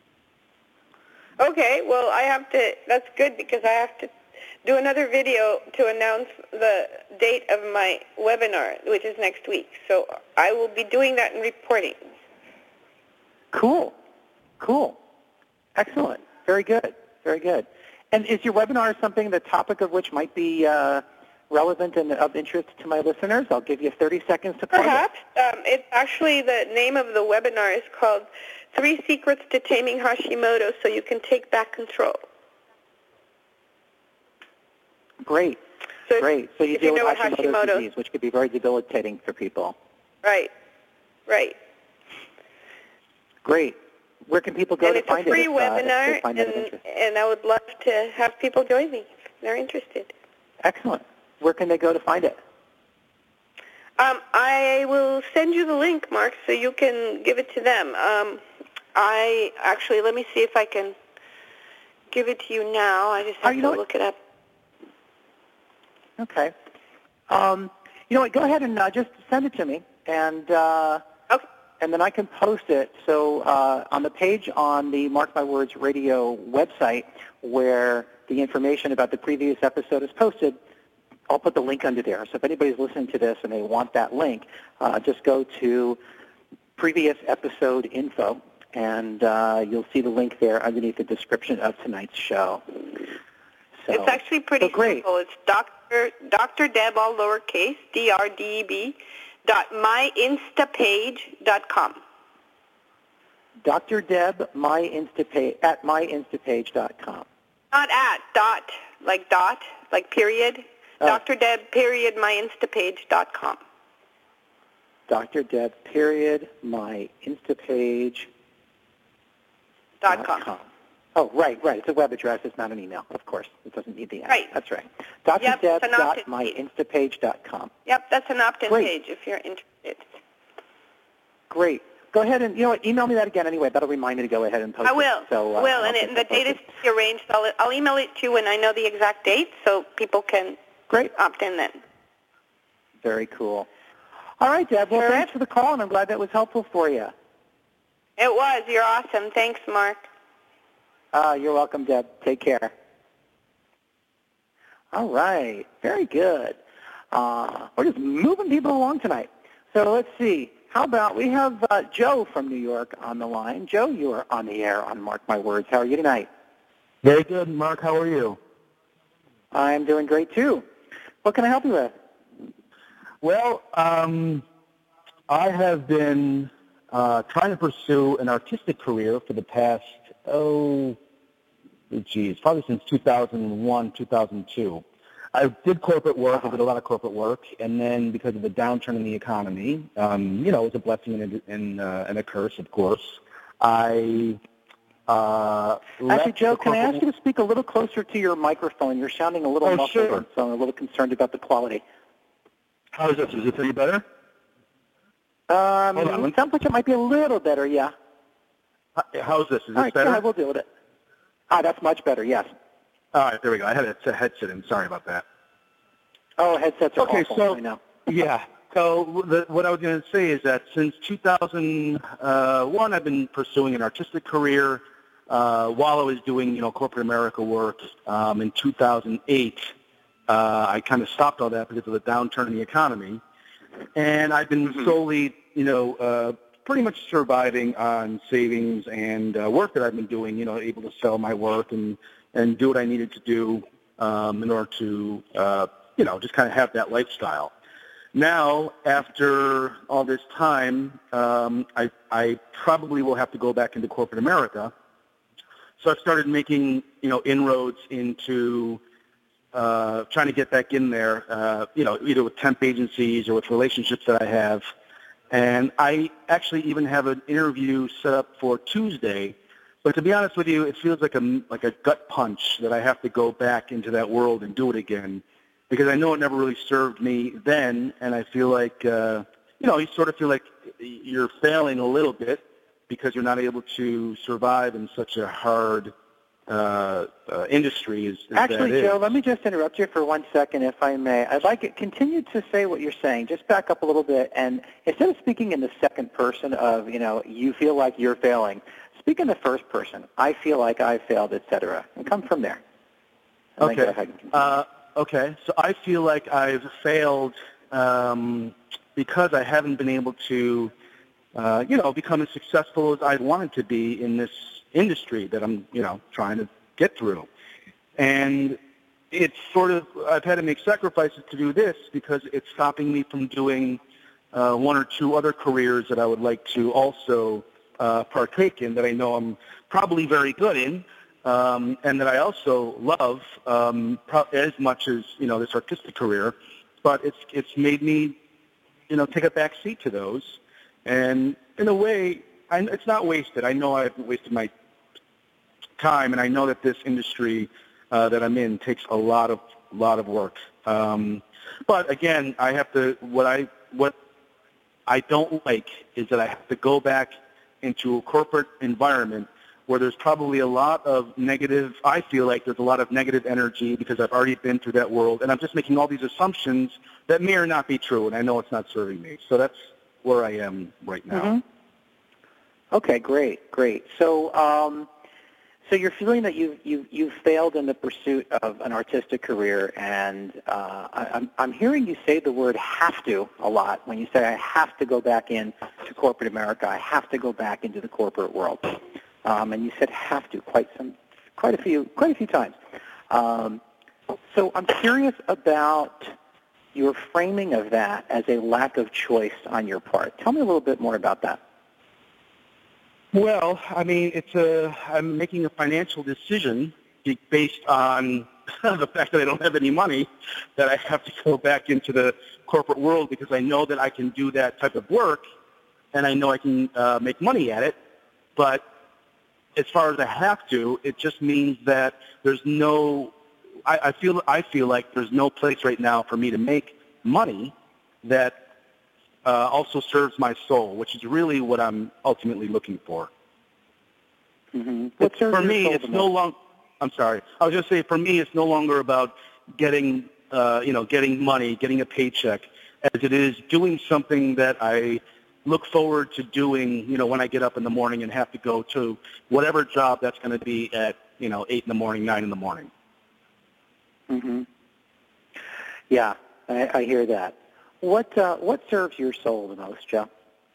Okay, well, that's good because I have to do another video to announce the date of my webinar, which is next week. So I will be doing that and reporting. Cool. Excellent. Very good. And is your webinar something, the topic of which might be relevant and of interest to my listeners? I'll give you 30 seconds to plug it. Perhaps. It's actually, the name of the webinar is called 3 Secrets to Taming Hashimoto So You Can Take Back Control. Great. So you deal with Hashimoto's disease, which could be very debilitating for people. Right. Great. Where can people go to find it? And it's a free webinar, if find it of interest? and I would love to have people join me if they're interested. Excellent. Where can they go to find it? I will send you the link, Mark, so you can give it to them. Let me see if I can give it to you now. I just have to look it up. Okay. You know what? Go ahead and just send it to me, and okay. And then I can post it. So on the page on the Mark My Words Radio website, where the information about the previous episode is posted, I'll put the link under there. So if anybody's listening to this and they want that link, just go to previous episode info, and you'll see the link there underneath the description of tonight's show. So, it's actually pretty simple. It's Dr. Deb, all lowercase, DRDEB, myinstapage.com. Dr. Deb, at myinstapage.com. Not at, dot, like period. Dr. Deb, period, myinstapage.com. Dr. Deb, period, myinstapage.com. Oh, right. It's a web address. It's not an email, of course. It doesn't need the app. Right. That's right. DrDeb.myinstapage.com. Yep, that's an opt-in page if you're interested. Great. Go ahead and, email me that again anyway. That'll remind me to go ahead and post it. I will. And the date is arranged. I'll email it to you when I know the exact date so people can opt in then. Very cool. All right, Deb. Well, thanks for the call, and I'm glad that was helpful for you. It was. You're awesome. Thanks, Mark. You're welcome, Deb. Take care. All right. Very good. We're just moving people along tonight. So let's see. How about we have Joe from New York on the line. Joe, you are on the air on Mark My Words. How are you tonight? Very good, Mark. How are you? I'm doing great, too. What can I help you with? Well, I have been trying to pursue an artistic career for the past, probably since 2001, 2002. I did corporate work. I did a lot of corporate work, and then because of the downturn in the economy, it was a blessing and a curse, of course. Actually, Joe, can I ask you to speak a little closer to your microphone? You're sounding a little muffled, sure. So I'm a little concerned about the quality. How is this? Is it any better? It sounds like it might be a little better, yeah. How is this? Is this All right, better? Yeah, we'll deal with it. That's much better, yes. All right, there we go. I had a headset in. Sorry about that. Oh, headsets are awful. I know. Yeah. So what I was going to say is that since 2001, I've been pursuing an artistic career while I was doing, corporate America work. In 2008, I kind of stopped all that because of the downturn in the economy. And I've been solely, pretty much surviving on savings and work that I've been doing, able to sell my work and do what I needed to do in order to, just kind of have that lifestyle. Now, after all this time, I probably will have to go back into corporate America. So I've started making, inroads into trying to get back in there, either with temp agencies or with relationships that I have. And I actually even have an interview set up for Tuesday. But to be honest with you, it feels like a gut punch that I have to go back into that world and do it again, because I know it never really served me then, and I feel like, you sort of feel like you're failing a little bit because you're not able to survive in such a hard industry as Actually, that is. Joe, let me just interrupt you for 1 second, if I may. I'd like to continue to say what you're saying. Just back up a little bit, and instead of speaking in the second person of, you feel like you're failing, speak in the first person. I feel like I failed, etc., and come from there. And okay. Okay. So I feel like I've failed because I haven't been able to, become as successful as I'd wanted to be in this industry that I'm, trying to get through. And it's sort of, I've had to make sacrifices to do this because it's stopping me from doing one or two other careers that I would like to also partake in, that I know I'm probably very good in, and that I also love as much as, this artistic career. But it's made me, take a back seat to those. And in a way, it's not wasted. I know I haven't wasted my time, and I know that this industry that I'm in takes a lot of work. But again, I have to. What I don't like is that I have to go back into a corporate environment where there's probably a lot of negative. I feel like there's a lot of negative energy because I've already been through that world, and I'm just making all these assumptions that may or not be true, and I know it's not serving me. So that's where I am right now. Mm-hmm. Okay, great. So, so you're feeling that you've failed in the pursuit of an artistic career, and I'm hearing you say the word "have to" a lot. When you say "I have to go back in to corporate America, I have to go back into the corporate world," and you said "have to" quite a few times. So I'm curious about your framing of that as a lack of choice on your part. Tell me a little bit more about that. Well, I mean, I'm making a financial decision based on the fact that I don't have any money, that I have to go back into the corporate world because I know that I can do that type of work, and I know I can make money at it. But as far as I have to, it just means that there's no. I feel like there's no place right now for me to make money that also serves my soul, which is really what I'm ultimately looking for. Mm-hmm. For me, it's no longer. I'm sorry. I was going to say, for me, it's no longer about getting money, getting a paycheck, as it is doing something that I look forward to doing. When I get up in the morning and have to go to whatever job that's going to be at 8 in the morning, 9 in the morning. Mm-hmm. Yeah, I hear that. What serves your soul the most, Joe?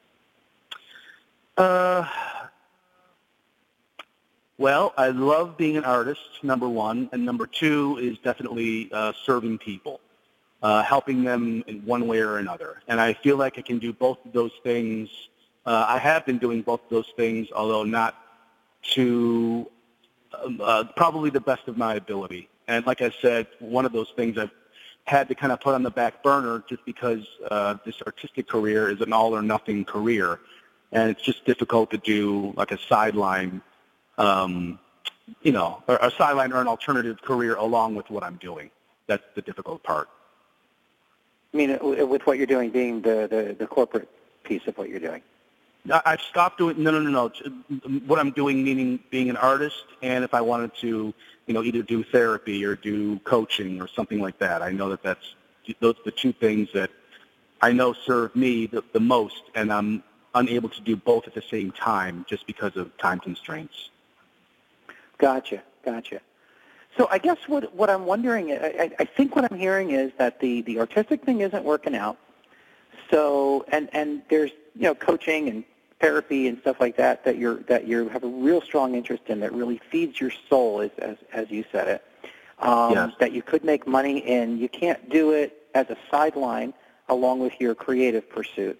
Well, I love being an artist, number one, and number two is definitely serving people, helping them in one way or another. And I feel like I can do both of those things. I have been doing both of those things, although not to probably the best of my ability. And like I said, one of those things I've had to kind of put on the back burner just because this artistic career is an all-or-nothing career, and it's just difficult to do like a sideline, or a sideline or an alternative career along with what I'm doing. That's the difficult part. I mean, with what you're doing being the corporate piece of what you're doing. I've stopped doing, no. What I'm doing, meaning being an artist, and if I wanted to, either do therapy or do coaching or something like that. I know those are the two things that I know serve me the most, and I'm unable to do both at the same time just because of time constraints. Gotcha. So I guess what I'm wondering, I think what I'm hearing is that the artistic thing isn't working out. So and there's coaching and therapy and stuff like that you have a real strong interest in, that really feeds your soul, as you said it. Yes. That you could make money in. You can't do it as a sideline along with your creative pursuit.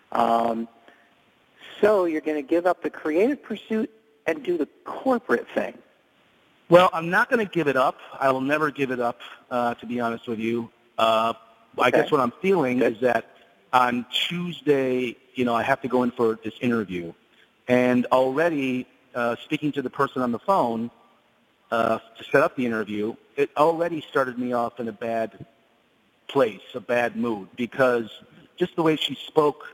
So you're going to give up the creative pursuit and do the corporate thing. Well, I'm not going to give it up. I will never give it up, to be honest with you. I guess what I'm feeling is that on Tuesday, I have to go in for this interview. And already speaking to the person on the phone to set up the interview, it already started me off in a bad place, a bad mood, because just the way she spoke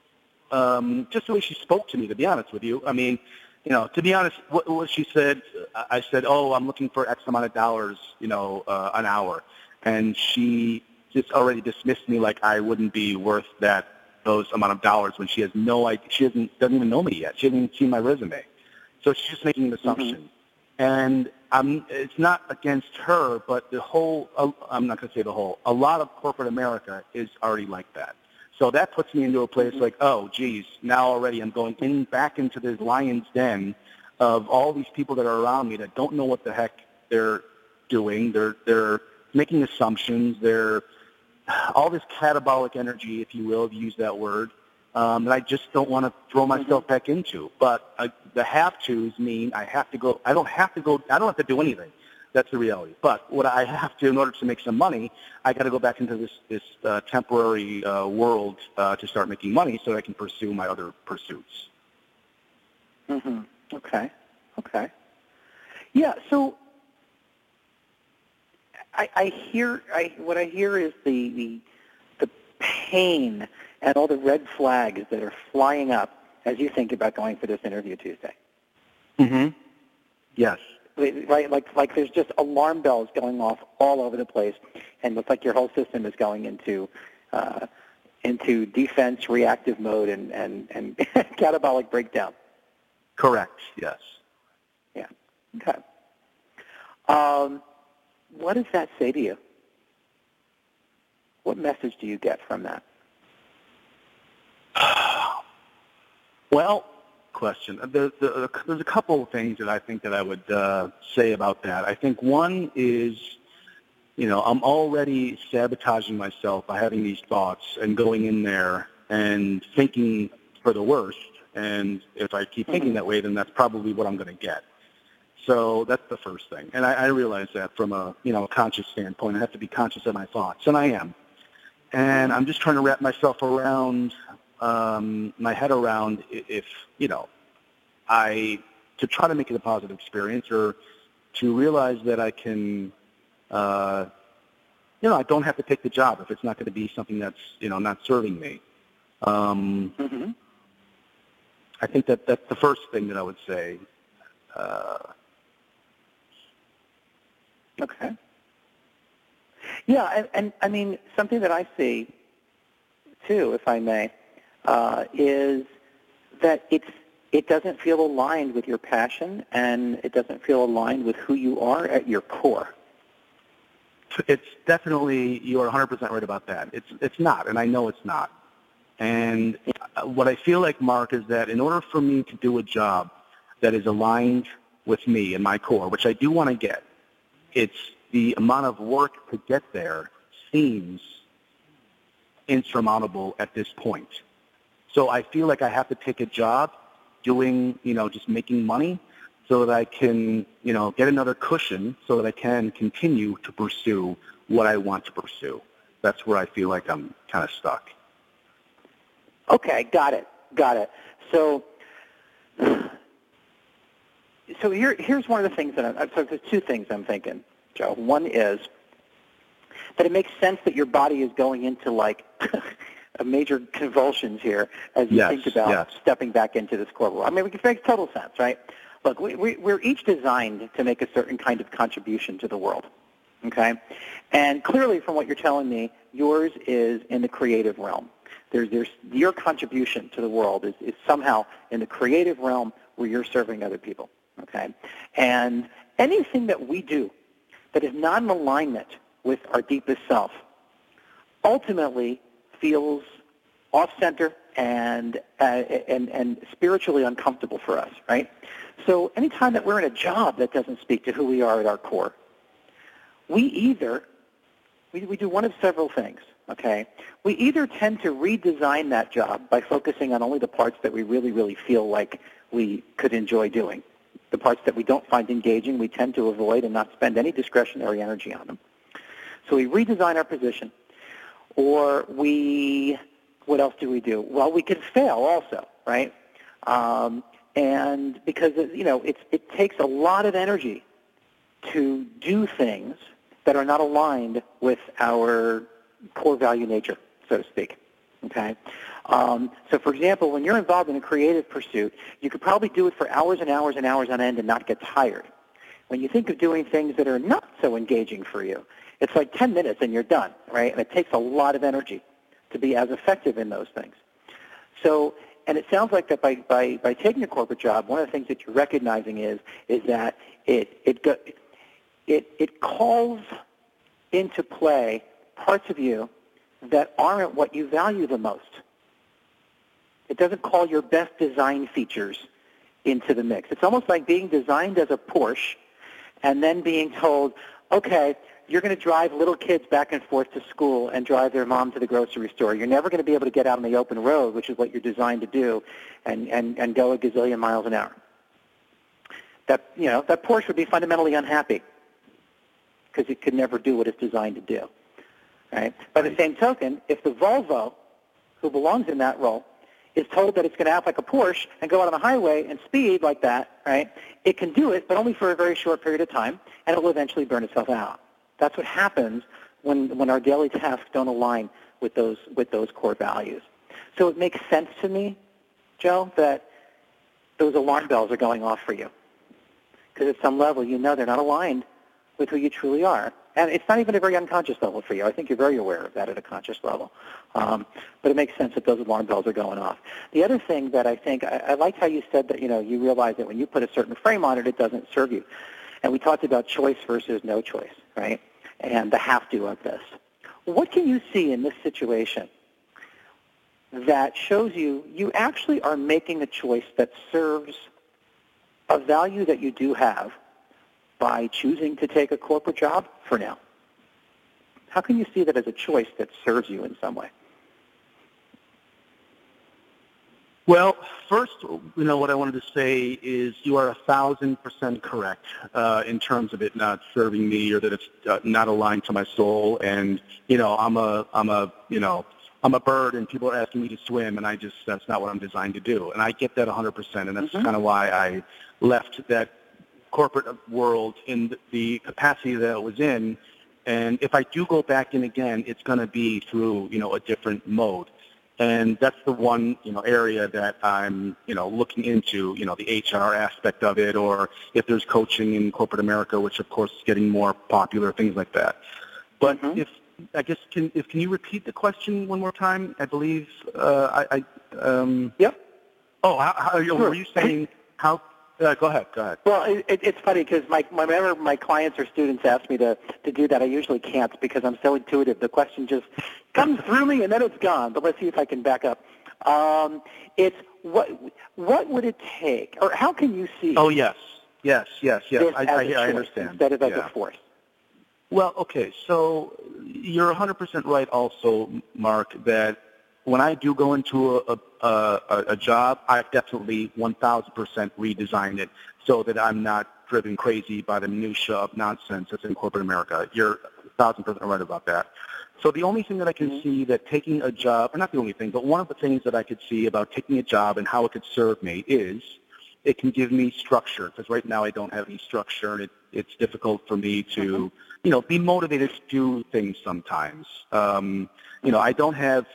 to me, to be honest with you. I mean, to be honest, what she said, I said, I'm looking for X amount of dollars, an hour. And she just already dismissed me like I wouldn't be worth those amount of dollars when she has no idea. She doesn't even know me yet. She hasn't even seen my resume. So she's just making an assumption. Mm-hmm. And it's not against her, but I'm not going to say the whole, a lot of corporate America is already like that. So that puts me into a place like, oh, geez, now already I'm going back into this lion's den of all these people that are around me that don't know what the heck they're doing. They're making assumptions. They're all this catabolic energy, if you will, if you use that word, that I just don't want to throw myself back into. But the have-tos mean I have to go. I don't have to do anything. That's the reality. But what I have to, in order to make some money, I got to go back into this temporary world to start making money so that I can pursue my other pursuits. Mm-hmm. Okay. Yeah, so what I hear is the pain and all the red flags that are flying up as you think about going for this interview Tuesday. Mm-hmm. Yes. Right, like there's just alarm bells going off all over the place, and it's like your whole system is going into defense reactive mode and catabolic breakdown. Correct. Yes. Yeah. Okay. What does that say to you? What message do you get from that? Well, question. There's a couple of things that I think that I would say about that. I think one is, I'm already sabotaging myself by having these thoughts and going in there and thinking for the worst. And if I keep thinking that way, then that's probably what I'm going to get. So that's the first thing. And I realize that from a conscious standpoint. I have to be conscious of my thoughts, and I am. And I'm just trying to wrap myself around, my head around if, to try to make it a positive experience, or to realize that I can, I don't have to take the job if it's not going to be something that's, not serving me. I think that's the first thing that I would say. Okay. Yeah, and I mean, something that I see, too, if I may, is that it doesn't feel aligned with your passion, and it doesn't feel aligned with who you are at your core. It's definitely, you're 100% right about that. It's not, and I know it's not. And what I feel like, Mark, is that in order for me to do a job that is aligned with me and my core, which I do want to get, it's the amount of work to get there seems insurmountable at this point. So I feel like I have to take a job doing, just making money so that I can, get another cushion so that I can continue to pursue what I want to pursue. That's where I feel like I'm kind of stuck. Okay, got it. So here's one of the things that so there's two things I'm thinking, Joe. One is that it makes sense that your body is going into like a major convulsions here as you think about stepping back into this core world. I mean, it makes total sense, right? Look, we're each designed to make a certain kind of contribution to the world, okay? And clearly from what you're telling me, yours is in the creative realm. There's your contribution to the world is somehow in the creative realm where you're serving other people, okay? And anything that we do that is not in alignment with our deepest self ultimately feels off-center and spiritually uncomfortable for us, right? So anytime that we're in a job that doesn't speak to who we are at our core, we do one of several things. Okay, we either tend to redesign that job by focusing on only the parts that we really, really feel like we could enjoy doing. The parts that we don't find engaging, we tend to avoid and not spend any discretionary energy on them. So we redesign our position. Or what else do we do? Well, we can fail also, right? And because, it takes a lot of energy to do things that are not aligned with our core value nature, so to speak, okay? So, for example, when you're involved in a creative pursuit, you could probably do it for hours and hours and hours on end and not get tired. When you think of doing things that are not so engaging for you, it's like 10 minutes and you're done, right? And it takes a lot of energy to be as effective in those things. So, and it sounds like that by taking a corporate job, one of the things that you're recognizing is that it calls into play parts of you that aren't what you value the most. It doesn't call your best design features into the mix. It's almost like being designed as a Porsche and then being told, okay, you're going to drive little kids back and forth to school and drive their mom to the grocery store. You're never going to be able to get out on the open road, which is what you're designed to do, and go a gazillion miles an hour. That Porsche would be fundamentally unhappy because it could never do what it's designed to do. Right? By the same token, if the Volvo, who belongs in that role, is told that it's going to act like a Porsche and go out on the highway and speed like that, right? It can do it, but only for a very short period of time, and it will eventually burn itself out. That's what happens when our daily tasks don't align with those core values. So it makes sense to me, Joe, that those alarm bells are going off for you, because at some level you know they're not aligned with who you truly are. And it's not even a very unconscious level for you. I think you're very aware of that at a conscious level. But it makes sense that those alarm bells are going off. The other thing that I think, I liked how you said that, you realize that when you put a certain frame on it, it doesn't serve you. And we talked about choice versus no choice, right? And the have-to of this. What can you see in this situation that shows you actually are making a choice that serves a value that you do have by choosing to take a corporate job for now? How can you see that as a choice that serves you in some way? Well, first, what I wanted to say is you are 1,000% correct in terms of it not serving me, or that it's not aligned to my soul. And I'm a bird, and people are asking me to swim, and that's not what I'm designed to do. And I get that 100%, and that's kind of why I left that corporate world in the capacity that it was in. And if I do go back in again, it's going to be through, a different mode. And that's the one, area that I'm, looking into, the HR aspect of it, or if there's coaching in corporate America, which of course is getting more popular, things like that. But can you repeat the question one more time? I believe Yep. Oh, sure. Were you saying how? Go ahead. Well, it's funny because whenever my clients or students ask me to do that, I usually can't because I'm so intuitive. The question just comes through me and then it's gone. But let's see if I can back up. It's what would it take, or how can you see? Oh, yes. This I understand. Instead of as a force. Well, okay. So you're 100% right also, Mark, that when I do go into a job, I've definitely 1,000% redesigned it so that I'm not driven crazy by the minutia of nonsense that's in corporate America. You're 1,000% right about that. So the only thing that I can see that taking a job, or not the only thing, but one of the things that I could see about taking a job and how it could serve me is it can give me structure, because right now I don't have any structure, and it's difficult for me to, be motivated to do things sometimes. I don't have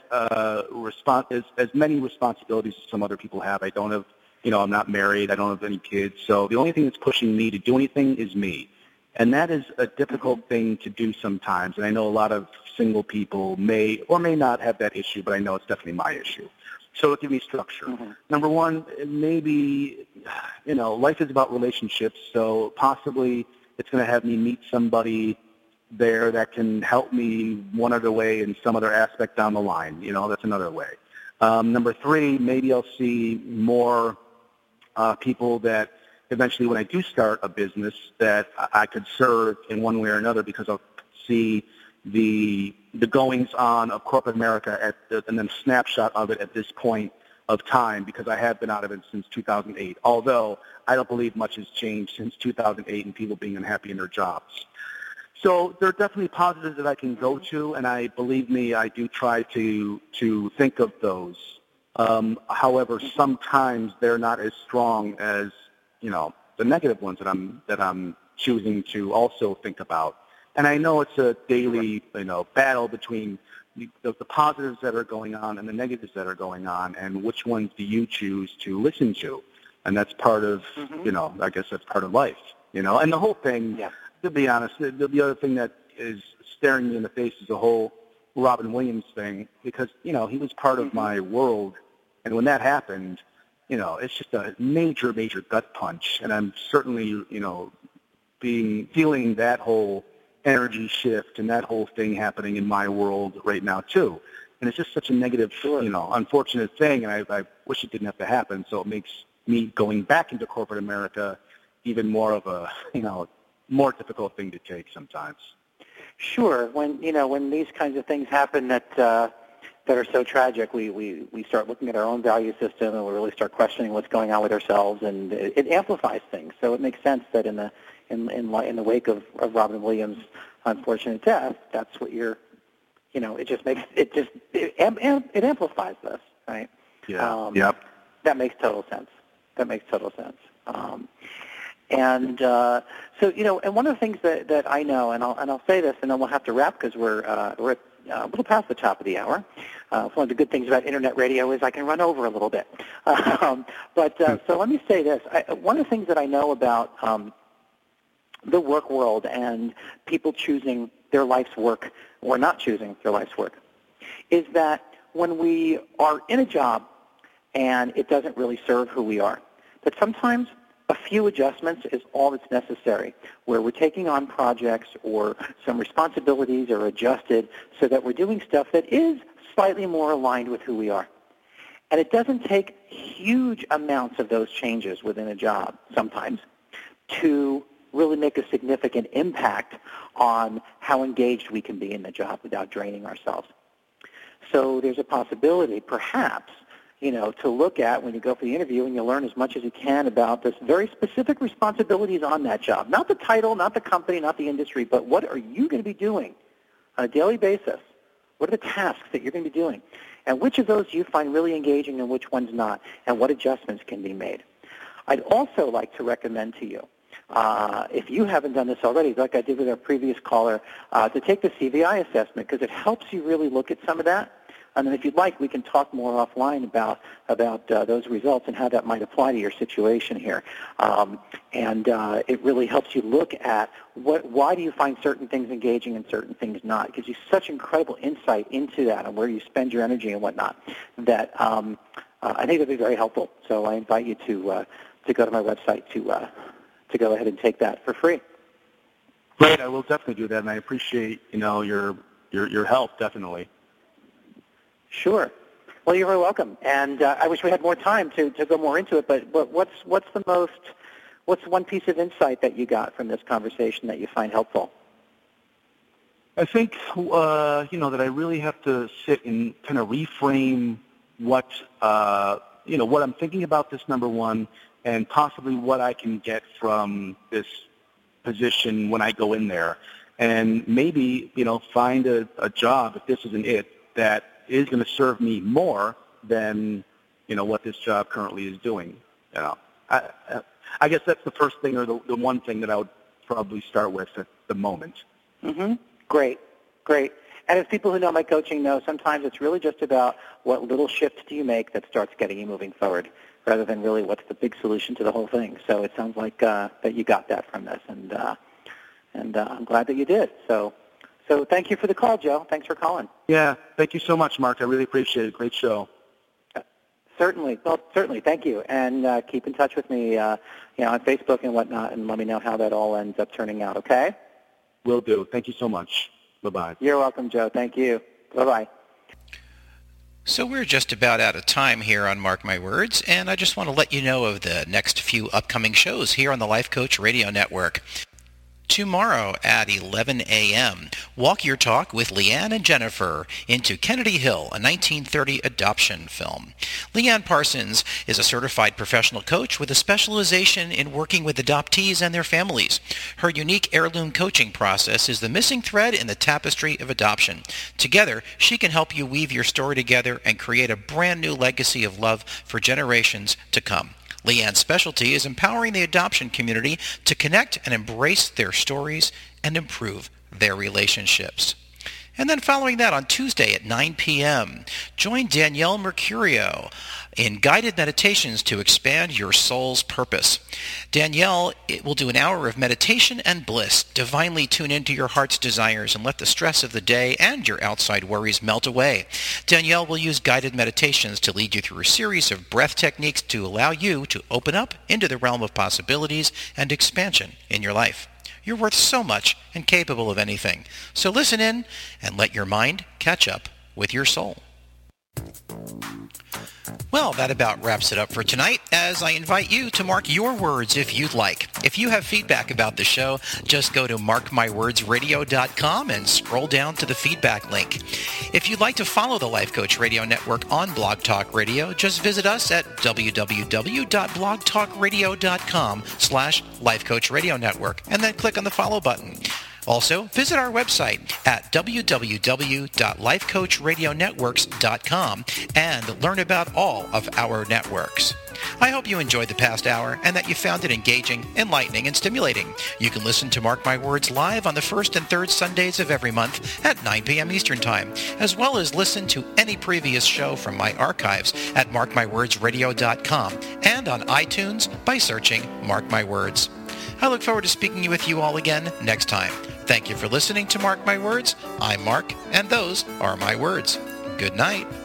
as many responsibilities as some other people have. I don't have, I'm not married. I don't have any kids. So the only thing that's pushing me to do anything is me. And that is a difficult thing to do sometimes. And I know a lot of single people may or may not have that issue, but I know it's definitely my issue. So it'll give me structure. Number one, maybe, life is about relationships. So possibly it's going to have me meet somebody there that can help me one other way in some other aspect down the line. That's another way. Number three, maybe I'll see more people that eventually when I do start a business that I could serve in one way or another, because I'll see the goings on of corporate America and then a snapshot of it at this point of time, because I have been out of it since 2008, although I don't believe much has changed since 2008 and people being unhappy in their jobs. So there are definitely positives that I can go to, and believe me, I do try to think of those. However, sometimes they're not as strong as, the negative ones that I'm choosing to also think about. And I know it's a daily, battle between the positives that are going on and the negatives that are going on, and which ones do you choose to listen to? And that's part of, I guess that's part of life, and the whole thing. Yeah. To be honest, the other thing that is staring me in the face is the whole Robin Williams thing, because, he was part of my world. And when that happened, it's just a major, major gut punch. And I'm certainly, feeling that whole energy shift and that whole thing happening in my world right now, too. And it's just such a negative, unfortunate thing. And I wish it didn't have to happen. So it makes me going back into corporate America even more of a, more difficult thing to take sometimes. Sure. When these kinds of things happen that are so tragic, we start looking at our own value system, and we really start questioning what's going on with ourselves, and it amplifies things. So it makes sense that in the wake of Robin Williams' unfortunate death, that's what you're, it amplifies this, right? Yeah. Yep. That makes total sense. So, and one of the things that I know, and I'll say this, and then we'll have to wrap because we're a little past the top of the hour. One of the good things about internet radio is I can run over a little bit. So let me say this. One of the things that I know about the work world and people choosing their life's work or not choosing their life's work is that when we are in a job and it doesn't really serve who we are, that sometimes a few adjustments is all that's necessary, where we're taking on projects or some responsibilities are adjusted so that we're doing stuff that is slightly more aligned with who we are. And it doesn't take huge amounts of those changes within a job sometimes to really make a significant impact on how engaged we can be in the job without draining ourselves. So there's a possibility, perhaps, to look at when you go for the interview and you learn as much as you can about this very specific responsibilities on that job. Not the title, not the company, not the industry, but what are you going to be doing on a daily basis? What are the tasks that you're going to be doing? And which of those do you find really engaging and which ones not? And what adjustments can be made? I'd also like to recommend to you, if you haven't done this already, like I did with our previous caller, to take the CVI assessment because it helps you really look at some of that. And then if you'd like, we can talk more offline about those results and how that might apply to your situation here. It really helps you look at why do you find certain things engaging and certain things not. It gives you such incredible insight into that and where you spend your energy and whatnot that I think it would be very helpful. So I invite you to go to my website to go ahead and take that for free. Great, I will definitely do that, and I appreciate your help, definitely. Sure. Well, you're very welcome. And I wish we had more time to go more into it. But what's one piece of insight that you got from this conversation that you find helpful? I think that I really have to sit and kind of reframe what I'm thinking about this, number one, and possibly what I can get from this position when I go in there, and maybe find a job if this isn't it that is going to serve me more than what this job currently is doing. I guess that's the first thing or the one thing that I would probably start with at the moment. Mm-hmm. Great. And as people who know my coaching know, sometimes it's really just about what little shifts do you make that starts getting you moving forward, rather than really what's the big solution to the whole thing. So it sounds like that you got that from this, and I'm glad that you did. So thank you for the call, Joe. Thanks for calling. Yeah, thank you so much, Mark. I really appreciate it. Great show. Certainly. Well, certainly. Thank you. And keep in touch with me, on Facebook and whatnot, and let me know how that all ends up turning out, okay? Will do. Thank you so much. Bye-bye. You're welcome, Joe. Thank you. Bye-bye. So we're just about out of time here on Mark My Words, and I just want to let you know of the next few upcoming shows here on the Life Coach Radio Network. Tomorrow at 11 a.m., Walk Your Talk with Leanne and Jennifer into Kennedy Hill, a 1930 adoption film. Leanne Parsons is a certified professional coach with a specialization in working with adoptees and their families. Her unique heirloom coaching process is the missing thread in the tapestry of adoption. Together, she can help you weave your story together and create a brand new legacy of love for generations to come. Leanne's specialty is empowering the adoption community to connect and embrace their stories and improve their relationships. And then following that on Tuesday at 9 p.m., join Danielle Mercurio in guided meditations to expand your soul's purpose. Danielle will do an hour of meditation and bliss. Divinely tune into your heart's desires and let the stress of the day and your outside worries melt away. Danielle will use guided meditations to lead you through a series of breath techniques to allow you to open up into the realm of possibilities and expansion in your life. You're worth so much and capable of anything. So listen in and let your mind catch up with your soul. Well, that about wraps it up for tonight, as I invite you to mark your words if you'd like. If you have feedback about the show, just go to markmywordsradio.com and scroll down to the feedback link. If you'd like to follow the Life Coach Radio Network on Blog Talk Radio, just visit us at www.blogtalkradio.com/Life Coach Radio Network and then click on the follow button. Also, visit our website at www.lifecoachradionetworks.com and learn about all of our networks. I hope you enjoyed the past hour and that you found it engaging, enlightening, and stimulating. You can listen to Mark My Words live on the first and third Sundays of every month at 9 p.m. Eastern Time, as well as listen to any previous show from my archives at markmywordsradio.com and on iTunes by searching Mark My Words. I look forward to speaking with you all again next time. Thank you for listening to Mark My Words. I'm Mark, and those are my words. Good night.